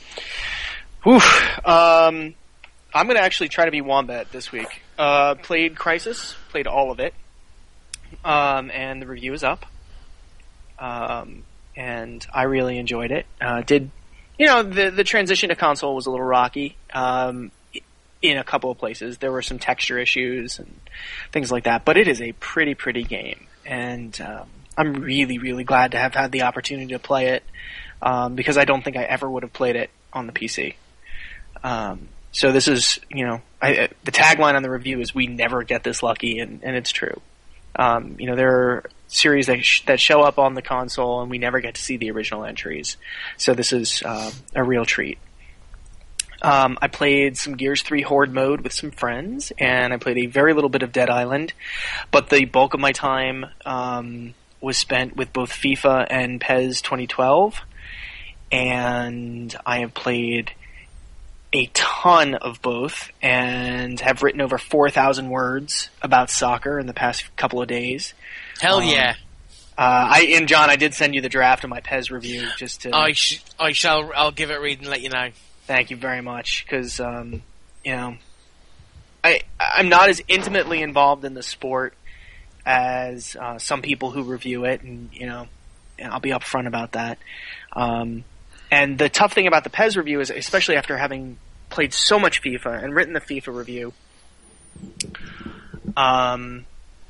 Oof. Um, I'm going to actually try to be Wombat this week. Uh, played Crysis, played all of it, um, and the review is up. Um, and I really enjoyed it. Uh, did you know the the transition to console was a little rocky um, in a couple of places. There were some texture issues and things like that, but it is a pretty pretty game, and um, I'm really really glad to have had the opportunity to play it um, because I don't think I ever would have played it on the P C. Um, so this is, you know, I, I, the tagline on the review is "We never get this lucky," and, and it's true. Um, you know, there are series that sh- that show up on the console, and we never get to see the original entries. So this is uh, a real treat. Um, I played some Gears three Horde mode with some friends, and I played a very little bit of Dead Island, but the bulk of my time um, was spent with both FIFA and P E S twenty twelve, and I have played a ton of both and have written over four thousand words about soccer in the past couple of days. Hell Um, yeah. Uh, I and John, I did send you the draft of my P E S review just to I, sh- I shall, I'll give it a read and let you know. thank you very much because, um, you know, I, I'm not as intimately involved in the sport as uh, some people who review it, and, you know, and I'll be upfront about that. Um, and the tough thing about the P E S review is, especially after having played so much FIFA and written the FIFA review, um,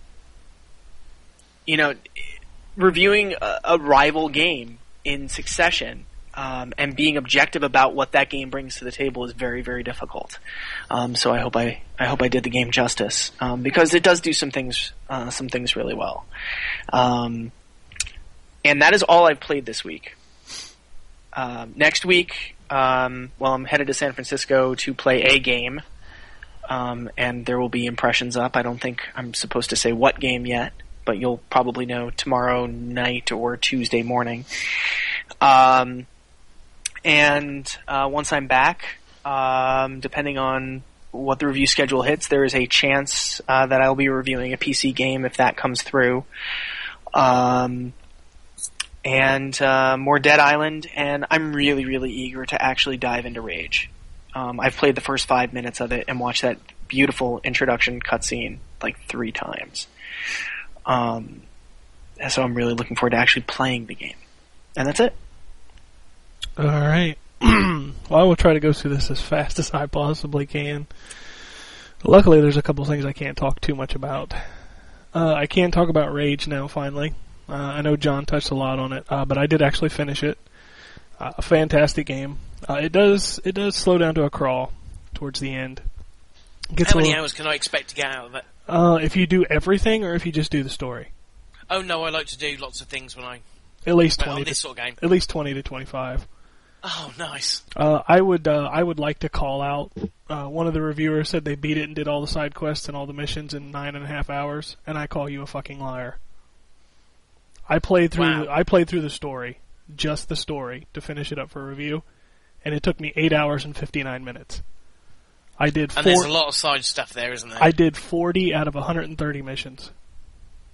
you know, reviewing a, a rival game in succession um, and being objective about what that game brings to the table is very, very difficult. Um, so I hope I, I hope I did the game justice um, because it does do some things, uh, some things really well. Um, and that is all I've played this week. Um, next week, um, well, I'm headed to San Francisco to play a game, um, and there will be impressions up. I don't think I'm supposed to say what game yet, but you'll probably know tomorrow night or Tuesday morning. Um, and uh, once I'm back, um, depending on what the review schedule hits, there is a chance uh, that I'll be reviewing a P C game if that comes through. Um, and uh, more Dead Island, and I'm really, really eager to actually dive into Rage. Um, I've played the first five minutes of it and watched that beautiful introduction cutscene like three times. Um, and so I'm really looking forward to actually playing the game. And that's it. All right. Well, I will try to go through this as fast as I possibly can. Luckily, there's a couple things I can't talk too much about. Uh, I can talk about Rage now, finally. Uh, I know John touched a lot on it, uh, but I did actually finish it. Uh, a fantastic game. Uh, it does it does slow down to a crawl towards the end. Gets How a many little- hours can I expect to get out of it? Uh, if you do everything, or if you just do the story, Oh no, I like to do lots of things when I at least well, twenty. on To, this sort of game. at least twenty to twenty-five. Oh, nice. Uh, I would uh, I would like to call out. Uh, one of the reviewers said they beat it and did all the side quests and all the missions in nine and a half hours, and I call you a fucking liar. I played through. Wow. I played through the story, just the story, to finish it up for review, and it took me eight hours and fifty-nine minutes. I did. And Four, there's a lot of side stuff there, isn't there? I did forty out of one hundred thirty missions.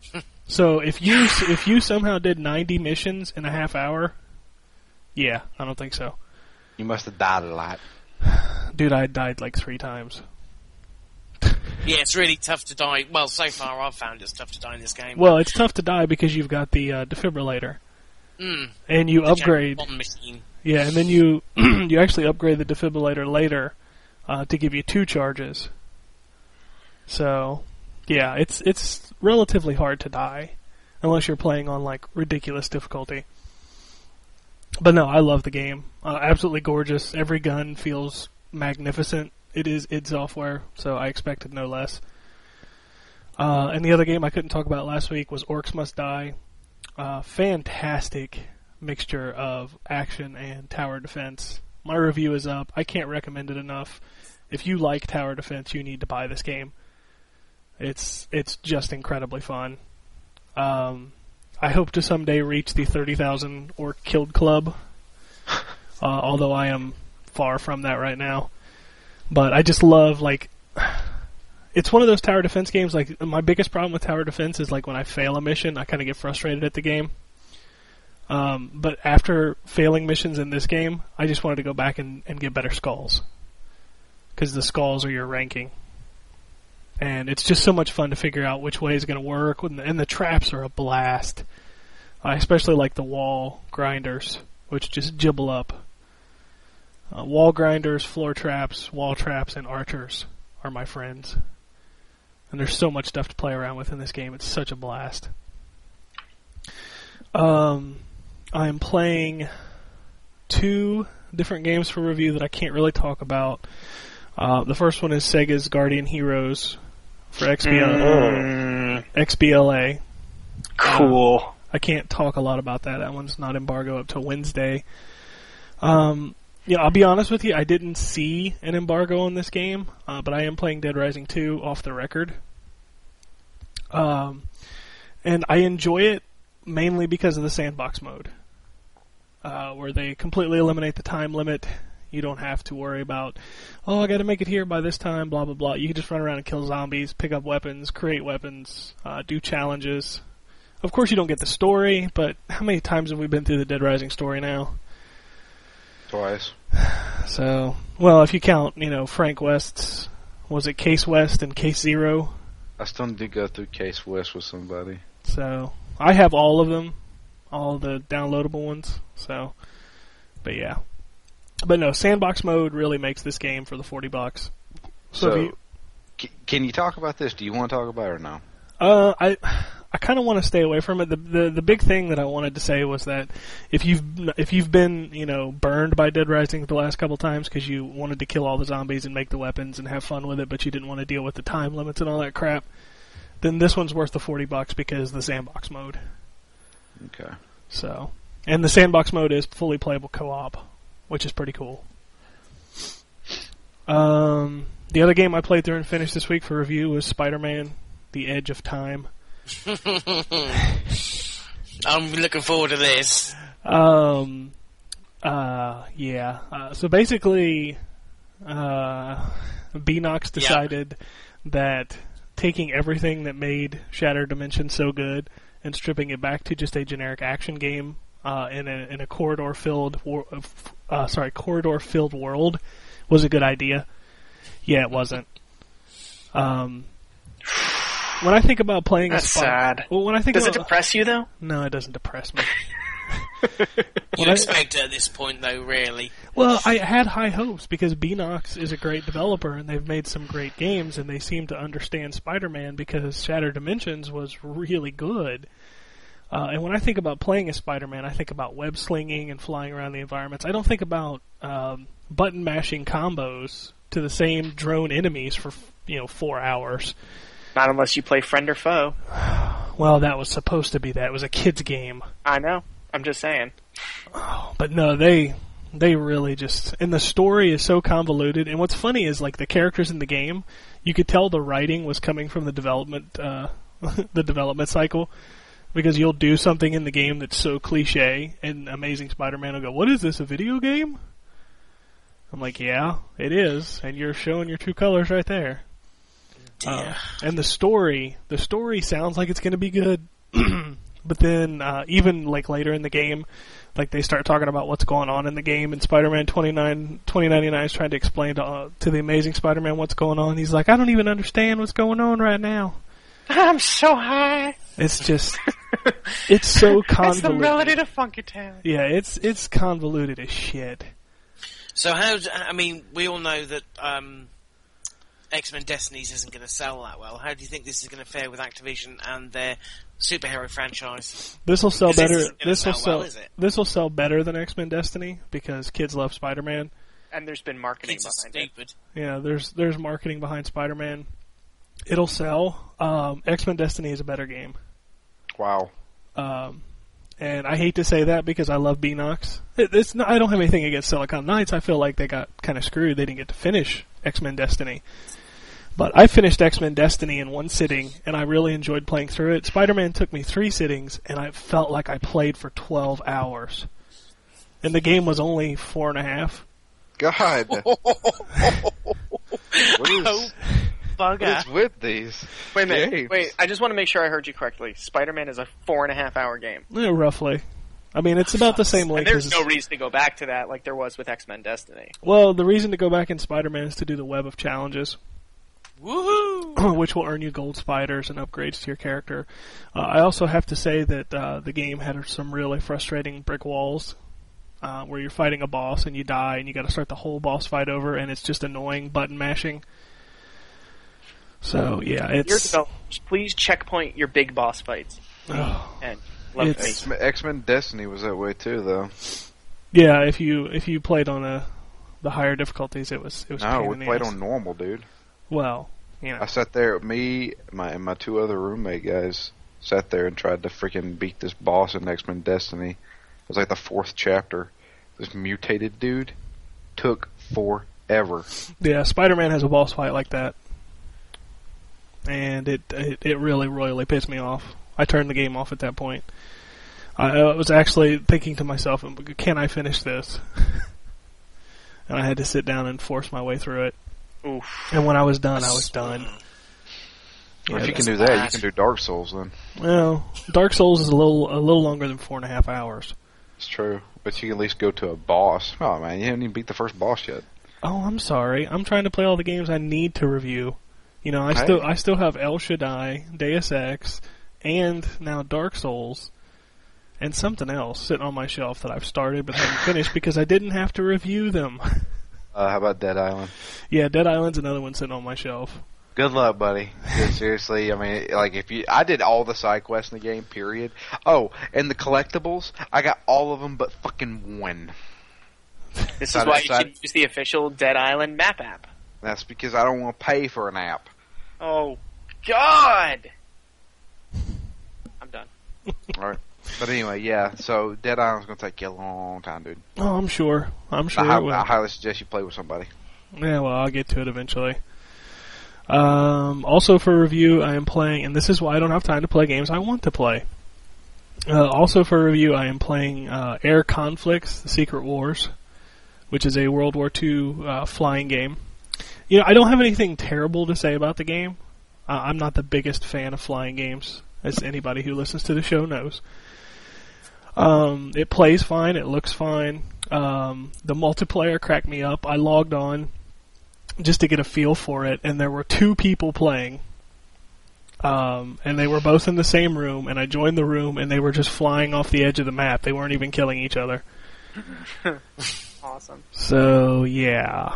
So if you if you somehow did ninety missions in a half hour, yeah, I don't think so. You must have died a lot. Dude, I died like three times. Yeah, it's really tough to die. Well, so far I've found it's tough to die in this game. Well, it's tough to die because you've got the uh, defibrillator, mm, and you the upgrade. Jack Bond machine. Yeah, and then you you actually upgrade the defibrillator later uh, to give you two charges. So, yeah, it's it's relatively hard to die unless you're playing on like ridiculous difficulty. But no, I love the game. Uh, absolutely gorgeous. Every gun feels magnificent. It is id Software, so I expected no less. Uh, and the other game I couldn't talk about last week was Orcs Must Die. Uh, fantastic mixture of action and tower defense. My review is up. I can't recommend it enough. If you like tower defense, you need to buy this game. It's it's just incredibly fun. Um, I hope to someday reach the thirty thousand orc killed club, uh, although I am far from that right now. But I just love, like, it's one of those tower defense games, like, my biggest problem with tower defense is, like, when I fail a mission, I kind of get frustrated at the game. Um, but after failing missions in this game, I just wanted to go back and, and get better skulls. Because the skulls are your ranking. And it's just so much fun to figure out which way is going to work, and the traps are a blast. I especially like the wall grinders, which just jibble up. Uh, wall grinders, floor traps, wall traps, and archers are my friends. And there's so much stuff to play around with in this game. It's such a blast. Um, I'm playing two different games for review that I can't really talk about. Uh, the first one is Sega's Guardian Heroes for X B L A. Mm, X B L A. cool. Uh, I can't talk a lot about that. That one's not embargo up till Wednesday. Um, yeah, I'll be honest with you. I didn't see an embargo on this game, uh, but I am playing Dead Rising two off the record. Um, and I enjoy it mainly because of the sandbox mode, uh, where they completely eliminate the time limit. You don't have to worry about, oh, I got to make it here by this time, blah, blah, blah. You can just run around and kill zombies, pick up weapons, create weapons, uh, do challenges. Of course, you don't get the story, but how many times have we been through the Dead Rising story now? Twice. So, well, if you count, you know, Frank West's, was it Case West and Case Zero? I still need to go through Case West with somebody. So, I have all of them, all the downloadable ones, so, but yeah. But no, sandbox mode really makes this game for the forty bucks. So, So, if you, c- can you talk about this? Do you want to talk about it or no? Uh, I I kind of want to stay away from it. The, the the big thing that I wanted to say was that if you've if you've been you know burned by Dead Rising the last couple times because you wanted to kill all the zombies and make the weapons and have fun with it, but you didn't want to deal with the time limits and all that crap, then this one's worth the forty bucks because of the sandbox mode. Okay. So, and the sandbox mode is fully playable co-op, which is pretty cool. Um, the other game I played through and finished this week for review was Spider-Man: The Edge of Time. I'm looking forward to this. Um, uh, yeah. Uh, so basically, uh, Beanox decided that taking everything that made Shattered Dimension so good and stripping it back to just a generic action game uh, in a in a corridor filled wor- uh, sorry corridor filled world was a good idea. Yeah, it wasn't. Um, when I think about playing That's a Spi- sad. well, when I think Does it about depress you, though? no, it doesn't depress me. You expect it at this point, though, really. Well, I had high hopes because Beanox is a great developer and they've made some great games and they seem to understand Spider-Man because Shattered Dimensions was really good. Uh, and when I think about playing as Spider-Man, I think about web slinging and flying around the environments. I don't think about um, button mashing combos to the same drone enemies for you know four hours. Not unless you play friend or foe. Well, that was supposed to be that. It was a kid's game. I know. I'm just saying. But no, they they really just... And the story is so convoluted. And what's funny is, like, the characters in the game, you could tell the writing was coming from the development uh, the development cycle. Because you'll do something in the game that's so cliche, and Amazing Spider-Man will go, what is this, a video game? I'm like, yeah, it is. And you're showing your true colors right there. dear. Uh, and the story, the story sounds like it's going to be good, but then uh, even like later in the game, like they start talking about what's going on in the game, and Spider-Man twenty-nine, twenty ninety-nine is trying to explain to uh, to the Amazing Spider-Man what's going on. He's like, I don't even understand what's going on right now. I'm so high. It's just, it's so convoluted. It's the melody to Funky Town. Yeah, it's it's convoluted as shit. So how? d- I mean, we all know that um, X-Men Destinies isn't going to sell that well. How do you think this is going to fare with Activision and their superhero franchise? This will sell 'Cause this better. isn't gonna This will sell sell. well, is it? This will sell better than X-Men Destiny because kids love Spider-Man. And there's been marketing Kids are behind it. stupid. Yeah, there's there's marketing behind Spider-Man. It'll sell. Um, X-Men Destiny is a better game. Wow. Um, and I hate to say that because I love Beanox. It, it's not, I don't have anything against Silicon Knights. I feel like they got kind of screwed. They didn't get to finish X-Men Destiny. But I finished X-Men Destiny in one sitting, and I really enjoyed playing through it. Spider-Man took me three sittings, and I felt like I played for twelve hours. And the game was only four and a half. God. What is, what Bugger. is with these? Wait a minute. games? Wait, I just want to make sure I heard you correctly. Spider-Man is a four and a half hour game. Yeah, roughly. I mean, it's about the same And length there's as... no reason to go back to that like there was with X-Men Destiny. Well, the reason to go back in Spider-Man is to do the web of challenges, Woohoo! which will earn you gold spiders and upgrades to your character. Uh, I also have to say that uh, the game had some really frustrating brick walls, uh, where you're fighting a boss and you die and you got to start the whole boss fight over, and it's just annoying button mashing. So yeah, Your it's developers, please checkpoint your big boss fights. oh, And love It's- me. X-Men, X-Men Destiny was that way too, though. yeah. If you if you played on a the higher difficulties, it was it was. a No, pain we in the played ass. on normal, dude. Well, you know, I sat there, me my, and my two other roommate guys sat there and tried to freaking beat this boss in X-Men Destiny. It was like the fourth chapter. This mutated dude took forever. yeah. Spider-Man has a boss fight like that, and it it, it really royally pissed me off. I turned the game off at that point. I, I was actually thinking to myself, can I finish this? And I had to sit down and force my way through it. Oof. And when I was done, I was done. Well, Yeah, if you can that's do that, you bad. can do Dark Souls then. Well, Dark Souls is a little a little longer than four and a half hours. It's true. But you can at least go to a boss. Oh, man, you haven't even beat the first boss yet. Oh, I'm sorry. I'm trying to play all the games I need to review. You know, I Hey. still I still have El Shaddai, Deus Ex, and now Dark Souls, and something else sitting on my shelf that I've started but haven't finished because I didn't have to review them. Uh, how about Dead Island? Yeah, Dead Island's another one sitting on my shelf. Good luck, buddy. Dude, seriously, I mean, like, if you, I did all the side quests in the game, period. Oh, and the collectibles, I got all of them but fucking one. This is Side- why you side- should use the official Dead Island map app. That's because I don't want to pay for an app. Oh, God! I'm done. Alright. But anyway, yeah, so Dead Island's going to take you a long time, dude. Oh, I'm sure. I'm sure I, it will. I highly suggest you play with somebody. Yeah, well, I'll get to it eventually. Um, also for review, I am playing, and this is why I don't have time to play games I want to play. Uh, also for review, I am playing uh, Air Conflicts: The Secret Wars, which is a World War Two uh, flying game. You know, I don't have anything terrible to say about the game. Uh, I'm not the biggest fan of flying games, as anybody who listens to the show knows. Um, it plays fine. It looks fine. Um, the multiplayer cracked me up. I logged on just to get a feel for it, and there were two people playing. Um, and they were both in the same room, and I joined the room, and they were just flying off the edge of the map. They weren't even killing each other. Awesome. So, yeah.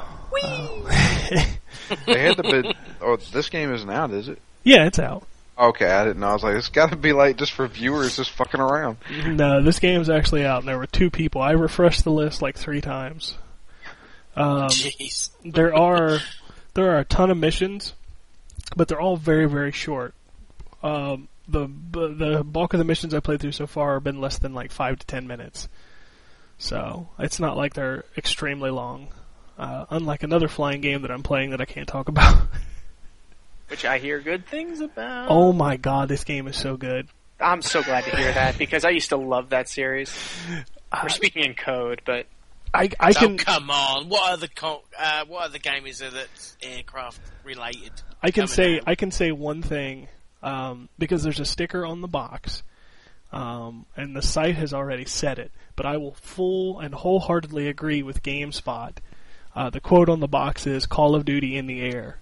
They had to be. Oh, this game isn't out, is it? Yeah, it's out. Okay, I didn't know. I was like, it's got to be like just for viewers just fucking around. No, this game's actually out, and there were two people. I refreshed the list like three times. Um, Jeez. there are there are a ton of missions, but they're all very, very short. Um, the the bulk of the missions I played through so far have been less than like five to ten minutes. So it's not like they're extremely long. Uh, unlike another flying game that I'm playing that I can't talk about. Which I hear good things about. Oh my god, this game is so good. I'm so glad to hear that, because I used to love that series. We're speaking in code, but I I So can come on, what other co- uh, what other game is there that's aircraft related? I can coming say out? I can say one thing um, because there's a sticker on the box, um, and the site has already said it. But I will full and wholeheartedly agree with GameSpot. Uh, the quote on the box is "Call of Duty in the air,"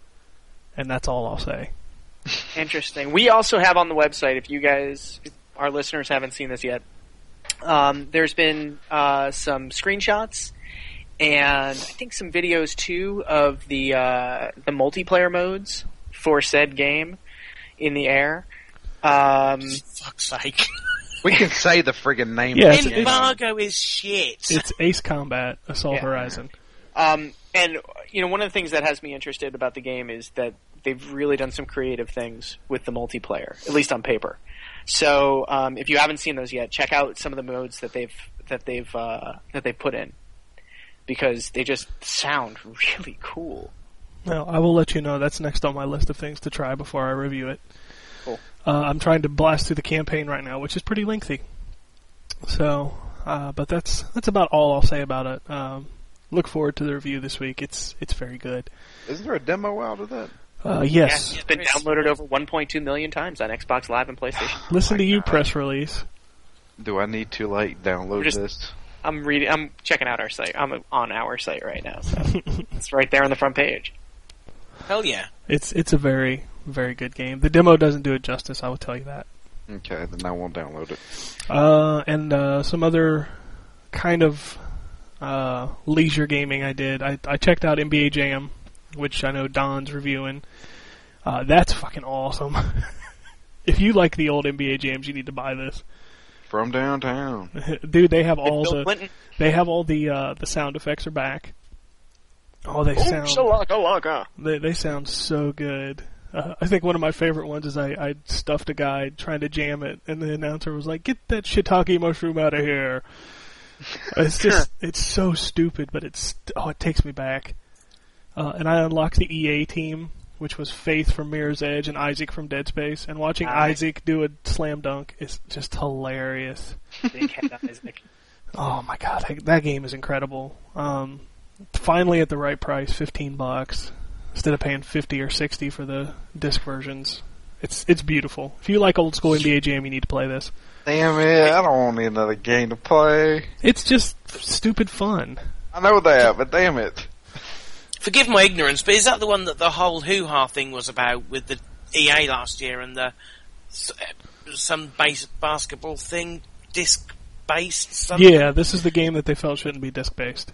and that's all I'll say. Interesting. We also have on the website, if you guys, if our listeners haven't seen this yet, um, there's been uh, some screenshots and I think some videos too of the uh, the multiplayer modes for said game in the air. Um, Fuck's sake. We can say the friggin' name. Yeah, of it's- the game. Embargo is shit. It's Ace Combat Assault Yeah. Horizon. Um, and you know, one of the things that has me interested about the game is that they've really done some creative things with the multiplayer, at least on paper. So, um, if you haven't seen those yet, check out some of the modes that they've that they've uh, that they've put in, because they just sound really cool. Well, I will let you know. That's next on my list of things to try before I review it. Cool. Uh, I'm trying to blast through the campaign right now, which is pretty lengthy. So, uh, but that's that's about all I'll say about it. Um, look forward to the review this week. It's it's very good. Isn't there a demo out of that? Uh, Yeah, yes. it's been downloaded over one point two million times on Xbox Live and PlayStation. Listen to my you God. press release. Do I need to like download We're just- this? I'm reading. I'm checking out our site. I'm on our site right now, so it's right there on the front page. Hell yeah. It's it's a very very good game. The demo doesn't do it justice. I will tell you that. Okay, then I won't download it. Uh, and uh, some other kind of uh, leisure gaming I did. I, I checked out N B A Jam, which I know Don's reviewing. Uh, that's fucking awesome. If you like the old N B A Jams, you need to buy this. From downtown. Dude, they have all Bill the Clinton. they have all the uh, the sound effects are back. Oh, they Oh, sound shalaka laka. they they sound so good. Uh, I think one of my favorite ones is I, I stuffed a guy trying to jam it, and the announcer was like, "Get that shiitake mushroom out of here!" It's just it's so stupid, but it's oh, it takes me back. Uh, and I unlocked the E A team, which was Faith from Mirror's Edge and Isaac from Dead Space, and watching Nice. Isaac do a slam dunk is just hilarious. Big head Isaac. Oh my god, that- that game is incredible. Um, finally at the right price, fifteen bucks instead of paying fifty or sixty for the disc versions. It's it's beautiful. If you like old school N B A Jam, you need to play this. Damn it, I don't want another game to play. It's just stupid fun. I know that, but damn it. Forgive my ignorance, but is that the one that the whole hoo-ha thing was about with the E A last year and the s- some base basketball thing, disc-based? Something? Yeah, this is the game that they felt shouldn't be disc based.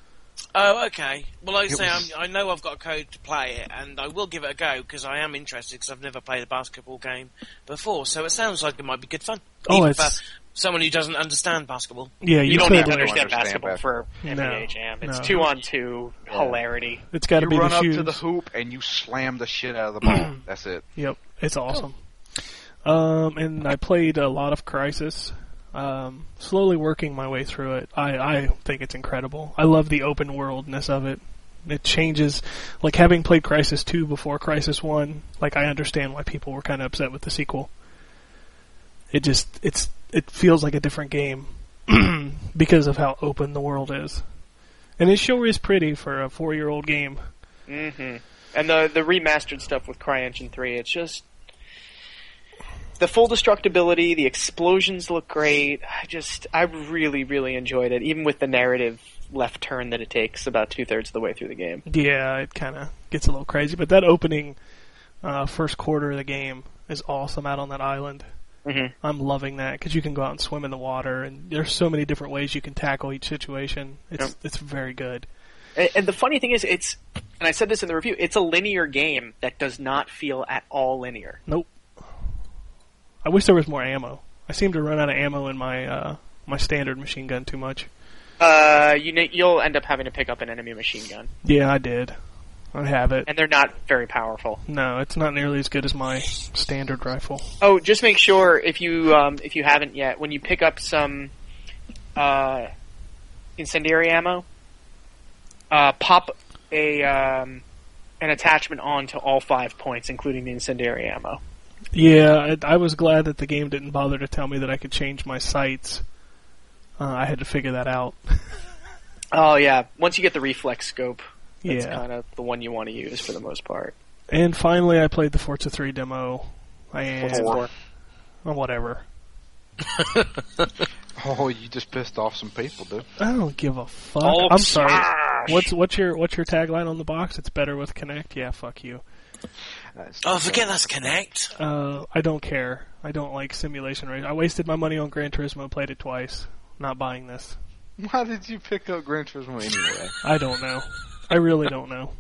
Oh, okay. Well, like I It say, was- I'm, I know I've got a code to play it, and I will give it a go because I am interested because I've never played a basketball game before. So it sounds like it might be good fun, Oh, even it's- for someone who doesn't understand basketball. Yeah, you, You don't could. need to I don't understand understand basketball for N B A No, Jam. It's no. two on two hilarity. It's got to You be run the up shoes. to the hoop and you slam the shit out of the ball. That's it. Yep, it's awesome. Um, and I played a lot of Crysis. Um, slowly working my way through it. I, I think it's incredible. I love the open worldness of it. It changes, like having played Crysis two before Crysis one, like I understand why people were kind of upset with the sequel. It just, it's, it feels like a different game because of how open the world is. And it sure is pretty for a four-year-old game. hmm And the the remastered stuff with CryEngine three, it's just the full destructibility, the explosions look great. I just, I really, really enjoyed it, even with the narrative left turn that it takes about two thirds of the way through the game. Yeah, it kind of gets a little crazy, but that opening uh, first quarter of the game is awesome out on that island. Mm-hmm. I'm loving that because you can go out and swim in the water, and there's so many different ways you can tackle each situation. It's Yep. it's very good. And, and the funny thing is, it's, and I said this in the review, it's a linear game that does not feel at all linear. Nope. I wish there was more ammo. I seem to run out of ammo in my uh, my standard machine gun too much. Uh, you ne- you'll end up having to pick up an enemy machine gun, Yeah, I did. I have it. and they're not very powerful. No, it's not nearly as good as my standard rifle. Oh, just make sure if you um, if you haven't yet, when you pick up some uh, incendiary ammo, uh, pop a um, an attachment on to all five points, including the incendiary ammo. Yeah, I, I was glad that the game didn't bother to tell me that I could change my sights. Uh, I had to figure that out. Oh yeah, once you get the reflex scope, that's Yeah. kind of the one you want to use for the most part. And finally, I played the Forza three demo. And Four. oh, whatever. Oh, you just pissed off some people, dude. I don't give a fuck. Oh, I'm sorry. smash! What's what's your what's your tagline on the box? It's better with Kinect. Yeah, fuck you. That's Oh, forget that's Connect. Uh, I don't care. I don't like simulation race. I wasted my money on Gran Turismo. Played it twice. Not buying this. Why did you pick up Gran Turismo anyway? I don't know. I really don't know.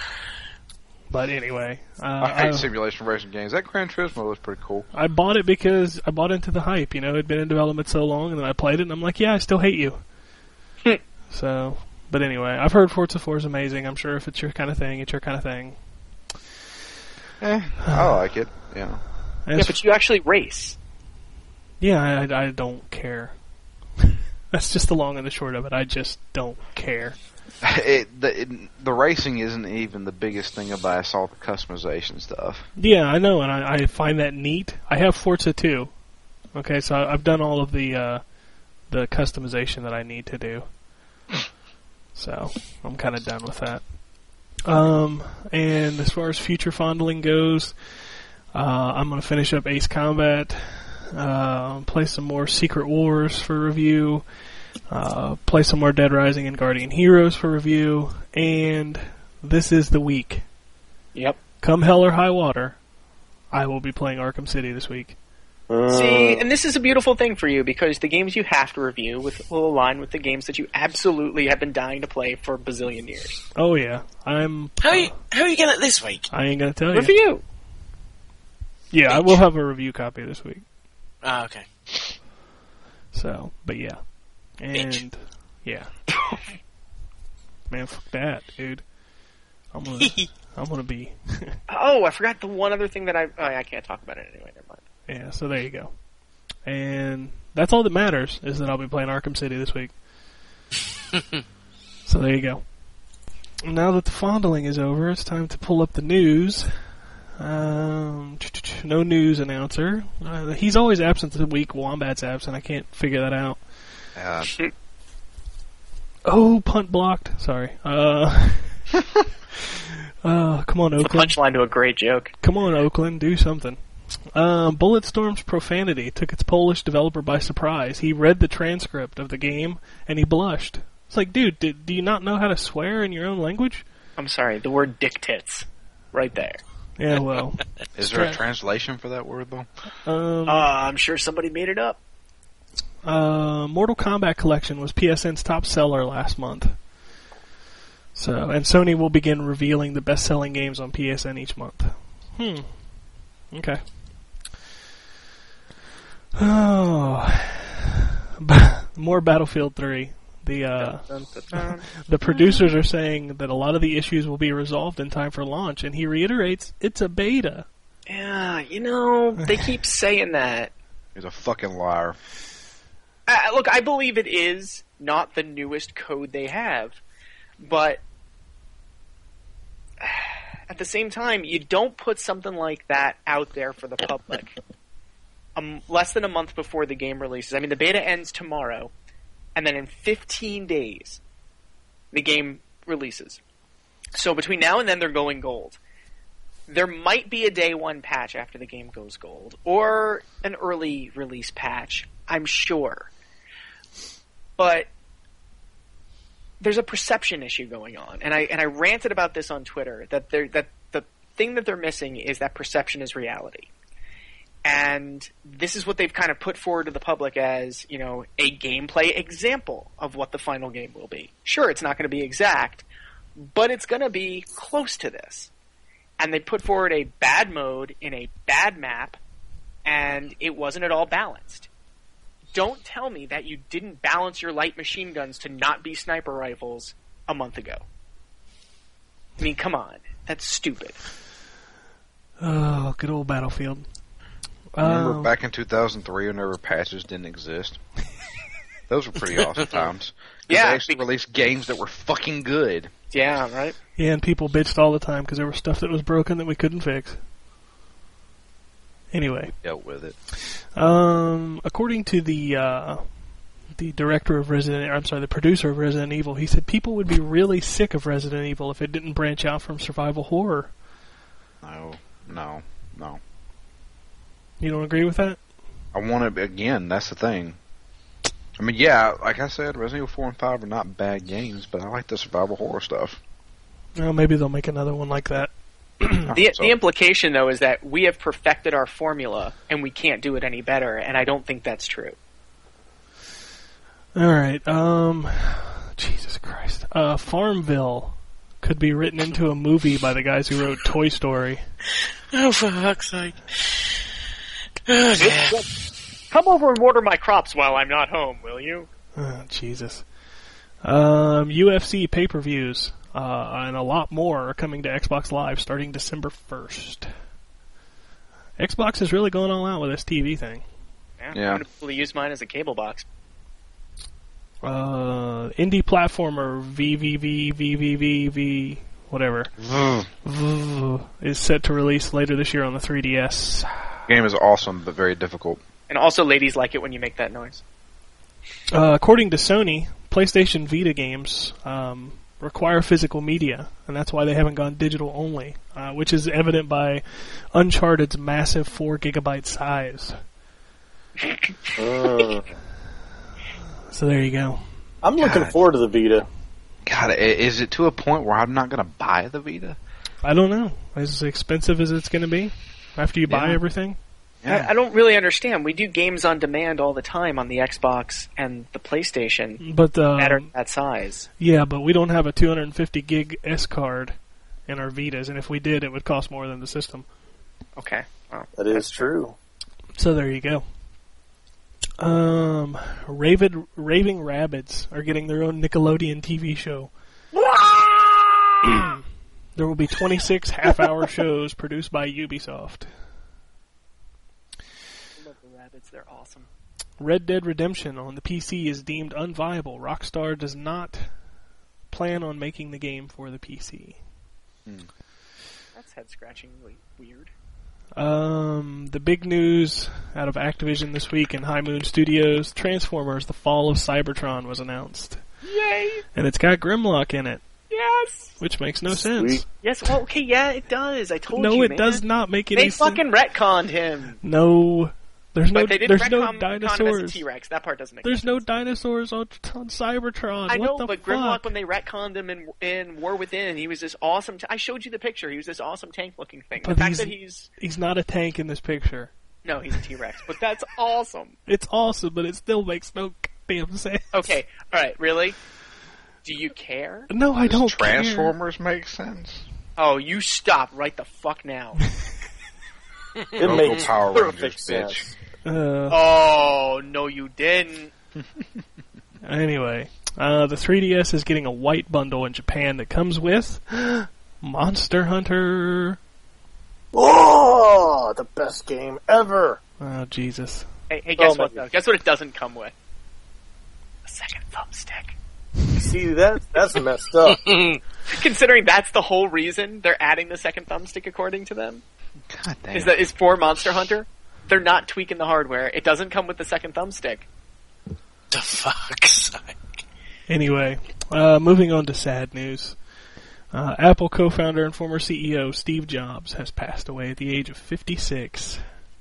But anyway, uh, I hate I, simulation racing games. That Gran Turismo was pretty cool. I bought it because I bought into the hype. You know, it'd been in development so long, and then I played it, and I'm like, yeah, I still hate you. So, but anyway, I've heard Forza four is amazing. I'm sure if it's your kind of thing, it's your kind of thing. Eh, I like it. Yeah. As Yeah, but you actually race. Yeah, I, I don't care. That's just the long and the short of it. I just don't care. It, the, it, the racing isn't even the biggest thing about it. It's all the customization stuff. Yeah, I know, and I, I find that neat. I have Forza two. Okay, so I've done all of the uh, the customization that I need to do. So I'm kind of done with that. Um, and as far as future fondling goes, uh, I'm going to finish up Ace Combat, uh, play some more Secret Wars for review, uh, play some more Dead Rising and Guardian Heroes for review, and this is the week. Yep. Come hell or high water, I will be playing Arkham City this week. See, and this is a beautiful thing for you because the games you have to review with, will align with the games that you absolutely have been dying to play for a bazillion years. Oh yeah, I'm. How are you, how are you getting it this week? I ain't gonna tell you. Review. Yeah, I will have a review copy this week. Ah, okay. So, but yeah, and Bitch. yeah, man, fuck that, dude. I'm gonna, I'm gonna be. Oh, I forgot the one other thing that I oh, I can't talk about it anyway. Never mind. Yeah, so there you go. And that's all that matters, is that I'll be playing Arkham City this week. So there you go. Now that the fondling is over, it's time to pull up the news. Um, no news announcer. Uh, he's always absent the week Wombat's absent. I can't figure that out. Uh, Oh, punt blocked. Sorry. Uh, uh, come on, The Oakland. punchline to a great joke. Come on, Oakland, do something. Um, Bulletstorm's profanity took its Polish developer by surprise. He read the transcript of the game, and he blushed. It's like, dude, did, do you not know how to swear in your own language? I'm sorry, the word dick tits. Right there. Yeah, well. is there a Stra- translation for that word, though? um, Uh, I'm sure somebody made it up. uh, Mortal Kombat Collection was P S N's top seller last month. So, and Sony will begin revealing the best-selling games on P S N each month. Hmm. Okay. Oh, more Battlefield three. The uh, Dun, dun, dun. the producers are saying that a lot of the issues will be resolved in time for launch, and he reiterates it's a beta. Yeah, you know, they keep saying that. He's a fucking liar. Uh, look, I believe it is not the newest code they have, but at the same time, you don't put something like that out there for the public um, less than a month before the game releases. I mean, the beta ends tomorrow, and then in fifteen days, the game releases. So between now and then, they're going gold. There might be a day one patch after the game goes gold, or an early release patch, I'm sure. But there's a perception issue going on, and I and I ranted about this on Twitter that they that the thing that they're missing is that perception is reality. And this is what they've kind of put forward to the public as, you know, a gameplay example of what the final game will be. Sure, it's not going to be exact, but it's going to be close to this. And they put forward a bad mode in a bad map, and it wasn't at all balanced. Don't tell me that you didn't balance your light machine guns to not be sniper rifles a month ago. I mean, come on. That's stupid. Oh, good old Battlefield. Remember Um, back in two thousand three whenever patches didn't exist? Those were pretty awesome times. 'Cause Yeah, They actually be- released games that were fucking good. Yeah, right? Yeah, and people bitched all the time because there was stuff that was broken that we couldn't fix. Anyway, Dealt with it. um, according to the uh, the director of Resident, I'm sorry, the producer of Resident Evil, he said people would be really sick of Resident Evil if it didn't branch out from survival horror. No, no, no. You don't agree with that? I want it again. That's the thing. I mean, yeah, like I said, Resident Evil four and five are not bad games, but I like the survival horror stuff. Well, maybe they'll make another one like that. The, So- the implication, though, is that we have perfected our formula and we can't do it any better, and I don't think that's true. All right. Um, Jesus Christ. Uh, Farmville could be written into a movie by the guys who wrote Toy Story. Oh, for fuck's sake. Oh, dear. Come over and water my crops while I'm not home, will you? Oh, Jesus. Um, U F C pay-per-views uh, and a lot more are coming to Xbox Live starting December first. Xbox is really going all out with this T V thing. Yeah, Yeah. I'm going to use mine as a cable box. Uh, indie platformer V V V V V V V whatever V is set to release later this year on the three D S. Game is awesome, but very difficult. And also, ladies like it when you make that noise. Uh, according to Sony, PlayStation Vita games um, require physical media, and that's why they haven't gone digital only, uh, which is evident by Uncharted's massive four gigabyte size. Uh, So there you go. I'm looking God. forward to the Vita. God, i- is it to a point where I'm not going to buy the Vita? I don't know. As expensive as it's going to be after you buy Yeah. everything. I, I don't really understand. We do games on demand all the time on the Xbox and the PlayStation But um, that are that size. yeah, but we don't have a two hundred fifty gig S card in our Vitas, and if we did, it would cost more than the system. Okay. Well, That is true. So there you go. Um, Raven, Raving Rabbids are getting their own Nickelodeon T V show. There will be twenty-six half-hour shows produced by Ubisoft. I love the rabbits. They're awesome. Red Dead Redemption on the P C is deemed unviable. Rockstar does not plan on making the game for the P C. That's head-scratchingly weird. Um, the big news out of Activision this week in High Moon Studios, Transformers: The Fall of Cybertron was announced. Yay! And it's got Grimlock in it, Yes! which makes no Sweet. sense. Yes, well, okay, yeah, it does. I told No, you, it man. does not make any They sense. fucking retconned him. No, there's no, But they didn't there's no retcon retcon him as a dinosaurs. T-Rex. That part doesn't make There's any no sense. dinosaurs on, on Cybertron. I what know, the but fuck? Grimlock, when they retconned him in in War Within, he was this awesome. T- I showed you the picture. He was this awesome tank-looking thing. But the fact he's- that he's He's not a tank in this picture. no, he's a T-Rex, but that's awesome. It's awesome, but it still makes no damn sense. Okay, all right, really? Do you care? No, I don't care. Transformers make sense. Oh, you stop right the fuck now. It Local makes Power perfect Rangers, sense. bitch. Uh, Oh no, you didn't. Anyway, uh, the three D S is getting a white bundle in Japan that comes with Monster Hunter. Oh, the best game ever. Oh, Jesus. Hey, hey guess Oh, my what though? Guess what? It doesn't come with a second thumbstick. See, that that's messed up. Considering that's the whole reason they're adding the second thumbstick, according to them, God damn. is that is for Monster Hunter. They're not tweaking the hardware. It doesn't come with the second thumbstick. The fuck's sake. Anyway, uh, moving on to sad news. Uh, Apple co-founder and former C E O Steve Jobs has passed away at the age of fifty-six.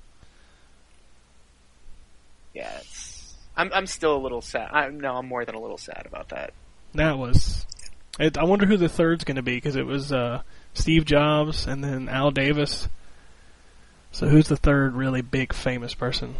Yeah, it's, I'm I'm still a little sad. I, no, I'm more than a little sad about that. That was... It, I wonder who the third's going to be, because it was uh, Steve Jobs and then Al Davis. So who's the third really big famous person?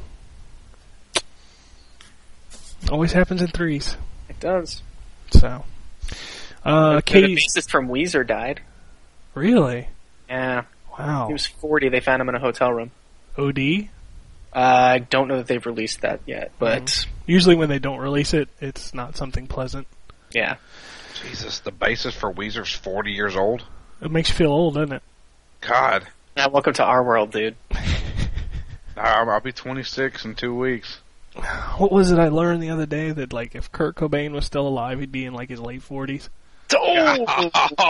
Always happens in threes. It does. So, uh, the, the Katie, bassist from Weezer died. really? Yeah, Wow. he was forty. They found him in a hotel room. O D? Uh, I don't know that they've released that yet, but Usually when they don't release it, it's not something pleasant. yeah. Jesus, the bassist for Weezer's forty years old? It makes you feel old, doesn't it? God. Now, welcome to our world, dude. I'll, I'll be twenty-six in two weeks. What was it I learned the other day? That, like, if Kurt Cobain was still alive, he'd be in, like, his late forties. Oh!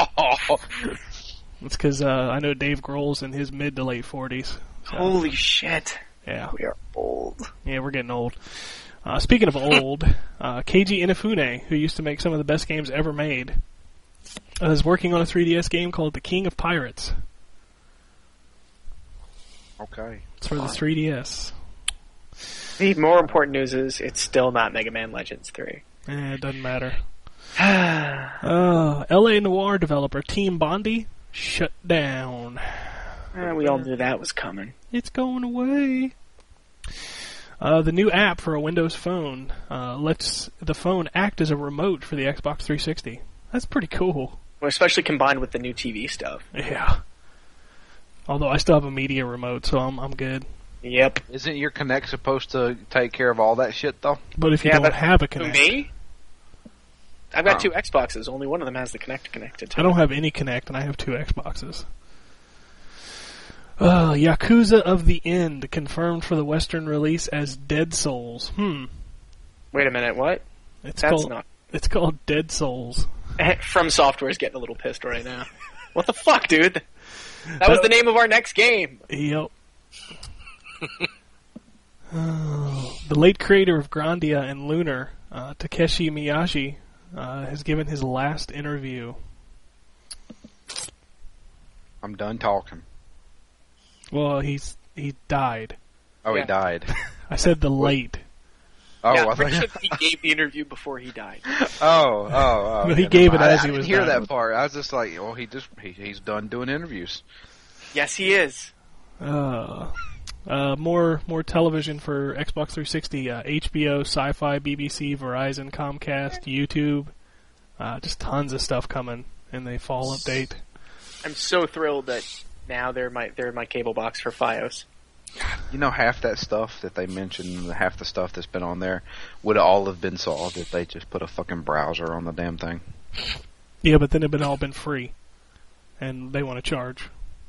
It's because uh, I know Dave Grohl's in his mid to late forties. So, Holy shit. yeah. We are old. Yeah, we're getting old. Uh, speaking of old, uh, Keiji Inafune, who used to make some of the best games ever made, uh, is working on a three D S game called The King of Pirates. Okay. It's for the three D S. The more important news is it's still not Mega Man Legends three. Eh, it doesn't matter. uh, L A Noire developer Team Bondi shut down. Eh, we all knew that was coming. It's going away. Uh, the new app for a Windows phone uh, lets the phone act as a remote for the Xbox three sixty. That's pretty cool. Well, especially combined with the new T V stuff. Yeah. Although I still have a media remote, so I'm I'm good. Yep. Isn't your Kinect supposed to take care of all that shit, though? But if you Yeah, don't but have a Who, Kinect, me? I've got Oh. two Xboxes. Only one of them has the Kinect connected to I don't have any Kinect, and I have two Xboxes. Uh, Yakuza of the End confirmed for the Western release as Dead Souls. Hmm. Wait a minute, what? It's That's called not... it's called Dead Souls. From Software's getting a little pissed right now. What the fuck, dude? That was the name of our next game. Yep. Oh, the late creator of Grandia and Lunar, uh, Takeshi Miyashi, uh, has given his last interview. I'm done talking. Well, he's he died. Oh, Yeah. he died. I said the late. Oh, yeah, I I'm pretty think. sure he gave the interview before he died. Oh, oh, oh. No, he okay, gave never it mind. as I, he I didn't was hear dying. that part. I was just like, well, he just he, he's done doing interviews. Yes, he is. Uh, uh, more more television for Xbox three sixty. Uh, H B O, Sci-Fi, B B C, Verizon, Comcast, YouTube. Uh, just tons of stuff coming in the fall update. I'm so thrilled that now they're my they're my cable box for FiOS. You know, half that stuff that they mentioned, half the stuff that's been on there, would all have been solved if they just put a fucking browser on the damn thing. Yeah, but then it'd been all been free, and they want to charge.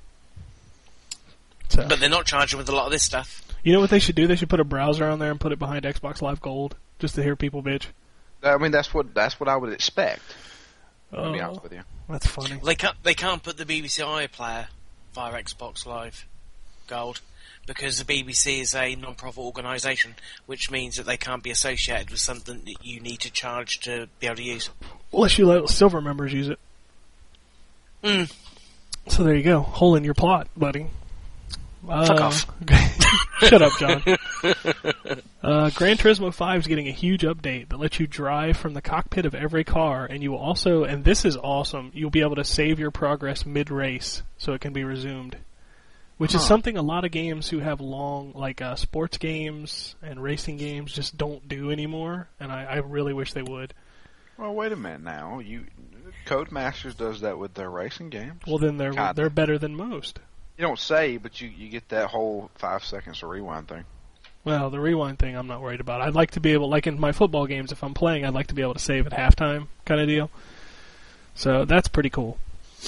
So, But they're not charging with a lot of this stuff. you know what they should do? They should put a browser on there and put it behind Xbox Live Gold, just to hear people bitch. I mean, that's what that's what I would expect. To be Oh, honest with you. that's funny. They can't they can't put the B B C iPlayer via Xbox Live Gold because the B B C is a non-profit organisation, which means that they can't be associated with something that you need to charge to be able to use. Unless you let silver members use it. Mm. So there you go. Hole in your plot, buddy. Uh, Fuck off. Shut up, John. uh, Gran Turismo five is getting a huge update that lets you drive from the cockpit of every car, and you will also, and this is awesome, you'll be able to save your progress mid-race so it can be resumed. Which is Huh. something a lot of games who have long, like uh, sports games and racing games just don't do anymore, and I, I really wish they would. Well, wait a minute now. You Codemasters does that with their racing games. Well, then they're God. they're better than most. You don't say, but you, you get that whole five seconds of rewind thing. Well, the rewind thing I'm not worried about. I'd like to be able, like in my football games, if I'm playing, I'd like to be able to save at halftime kind of deal. So that's pretty cool.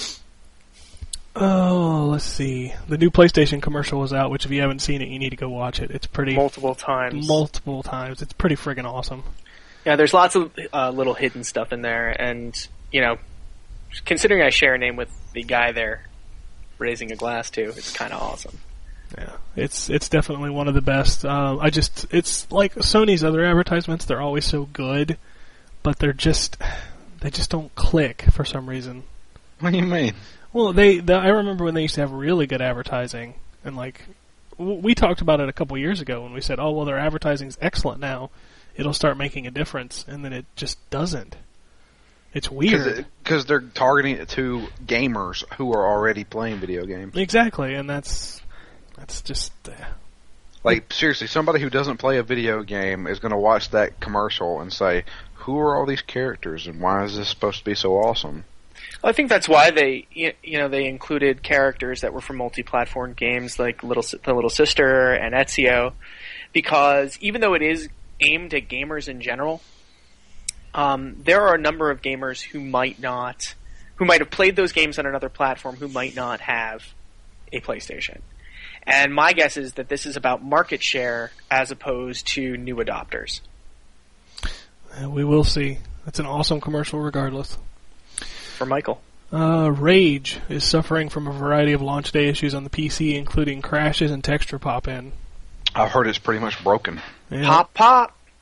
Oh, let's see. The new PlayStation commercial was out, which if you haven't seen it, you need to go watch it. It's pretty... Multiple times. Multiple times. It's pretty friggin' awesome. Yeah, there's lots of uh, little hidden stuff in there, and, you know, considering I share a name with the guy there raising a glass to, it's kind of awesome. Yeah, it's it's definitely one of the best. Um, I just it's like Sony's other advertisements; they're always so good, but they're just they just don't click for some reason. What do you mean? Well, they the, I remember when they used to have really good advertising, and like w- we talked about it a couple years ago when we said, "Oh, well, their advertising's excellent now; it'll start making a difference," and then it just doesn't. It's weird. Because they're targeting it to gamers who are already playing video games. Exactly, and that's that's just uh, Like, seriously, somebody who doesn't play a video game is going to watch that commercial and say, who are all these characters and why is this supposed to be so awesome? Well, I think that's why they, you you know, they included characters that were from multi-platform games like Little Si- the Little Sister and Ezio, because even though it is aimed at gamers in general, um, there are a number of gamers who might not, who might have played those games on another platform who might not have a PlayStation. And my guess is that this is about market share as opposed to new adopters. uh, we will see. It's an awesome commercial, regardless. For Michael. Uh, Rage is suffering from a variety of launch day issues on the P C, including crashes and texture pop-in. I've heard it's pretty much broken. Yeah. Pop, pop!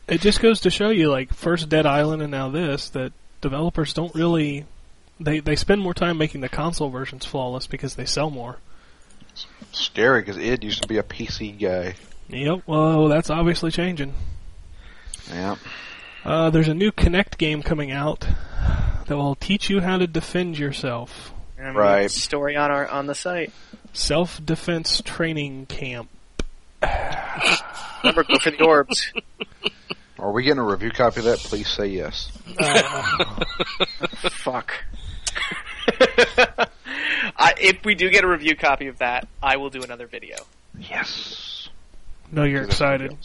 It just goes to show you, like, first Dead Island and now this, that developers don't really... They, they spend more time making the console versions flawless because they sell more. Scary, because Id used to be a P C guy. Yep, well, that's obviously changing. Yeah. Uh, there's a new Kinect game coming out that will teach you how to defend yourself. And Right. Story on our on the site. Self-defense training camp. Remember, go for the orbs. Are we getting a review copy of that? Please say yes. Fuck. I, if we do get a review copy of that, I will do another video. Yes. No, you're excited.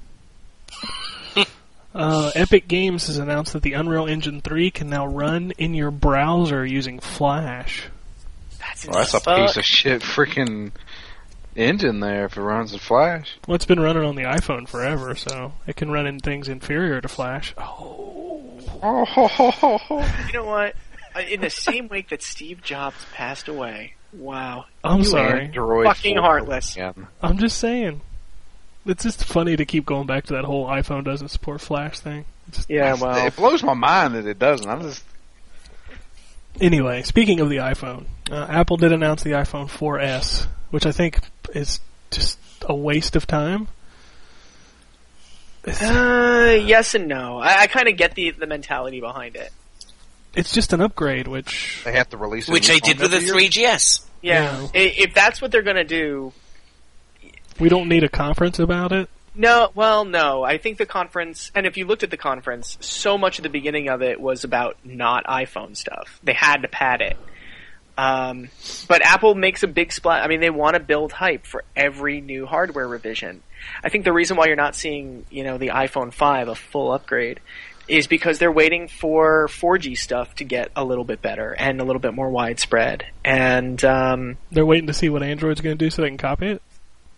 Uh, Epic Games has announced that the Unreal Engine three can now run in your browser using Flash. That's, Well, that's a fuck. piece of shit freaking engine there if it runs in Flash. Well, it's been running on the iPhone forever, so it can run in things inferior to Flash. Oh. Oh, ho, ho, ho, ho. You know what? Uh, In the same week that Steve Jobs passed away. Wow. I'm You sorry. Android Fucking four. heartless. Yeah. I'm just saying. It's just funny to keep going back to that whole iPhone doesn't support Flash thing. It's just- Yeah, well. It blows my mind that it doesn't. I'm just. Anyway, speaking of the iPhone, uh, Apple did announce the iPhone four S, which I think is just a waste of time. It's, Uh, yes and no. I, I kind of get the, the mentality behind it. it's just an upgrade, which... They have to release it. Which in they did with the every year? three G S. Yeah. Yeah. I- If that's what they're going to do, We don't need a conference about it. no, well, no. I think the conference, and if you looked at the conference, so much of the beginning of it was about not iPhone stuff. They had to pad it. Um, but Apple makes a big splash. I mean, they want to build hype for every new hardware revision. I think the reason why you're not seeing, you know, the iPhone five, a full upgrade, is because they're waiting for four G stuff to get a little bit better and a little bit more widespread. And, um, They're waiting to see what Android's going to do so they can copy it.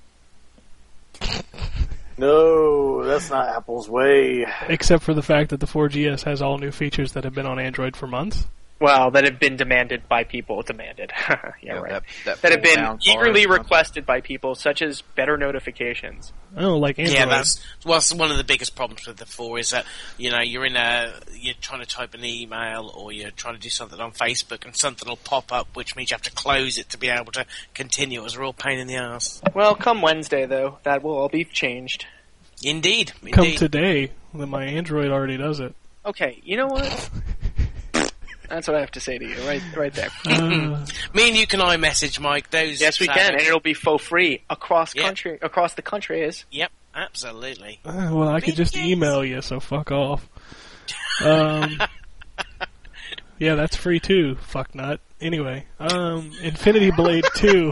No, that's not Apple's way. Except for the fact that the four G S has all new features that have been on Android for months. well, that have been demanded by people. Demanded. yeah, Yeah, right. that, that, That have been pull-down eagerly bar. requested by people, such as better notifications. Oh, like Android. Yeah, that's well. That's one of the biggest problems with the four is that you know you're in a you're trying to type an email or you're trying to do something on Facebook and something will pop up, which means you have to close it to be able to continue. It was a real pain in the ass. Well, come Wednesday, though, that will all be changed. Indeed, Come indeed. today, then my Android already does it. Okay, you know what? That's what I have to say to you, right, right there. Uh, Me and you can iMessage, Mike. Those Yes, we can, savage- and it'll be for free across Yeah. country. Across the country is. Yep, absolutely. uh, well, I could just email you, so fuck off. Um, yeah, that's free too. Fuck nut. Anyway, um, Infinity Blade two.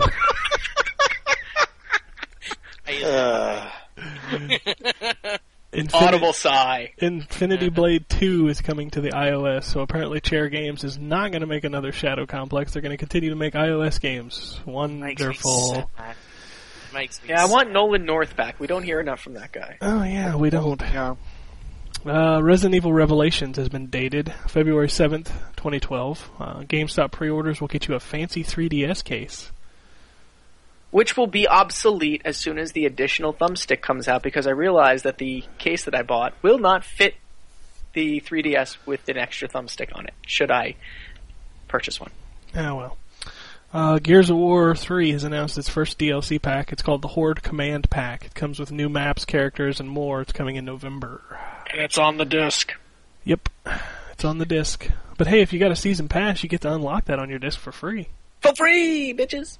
Uh, Infinity, Audible sigh. Infinity Blade two is coming to the iOS, so apparently Chair Games is not going to make another Shadow Complex. They're going to continue to make iOS games. Makes me Wonderful. sad. Makes me Yeah, I sad. want Nolan North back. We don't hear enough from that guy. Oh yeah, we don't. Yeah. Uh, Resident Evil Revelations has been dated February seventh, twenty twelve. Uh, GameStop pre-orders will get you a fancy three D S case. Which will be obsolete as soon as the additional thumbstick comes out, because I realize that the case that I bought will not fit the three D S with an extra thumbstick on it, should I purchase one. Oh well. Uh, Gears of War three has announced its first D L C pack. It's called the Horde Command Pack. It comes with new maps, characters, and more. It's coming in November. And it's on the disc. Yep, it's on the disc. But hey, if you got a season pass, you get to unlock that on your disc for free. For free, bitches!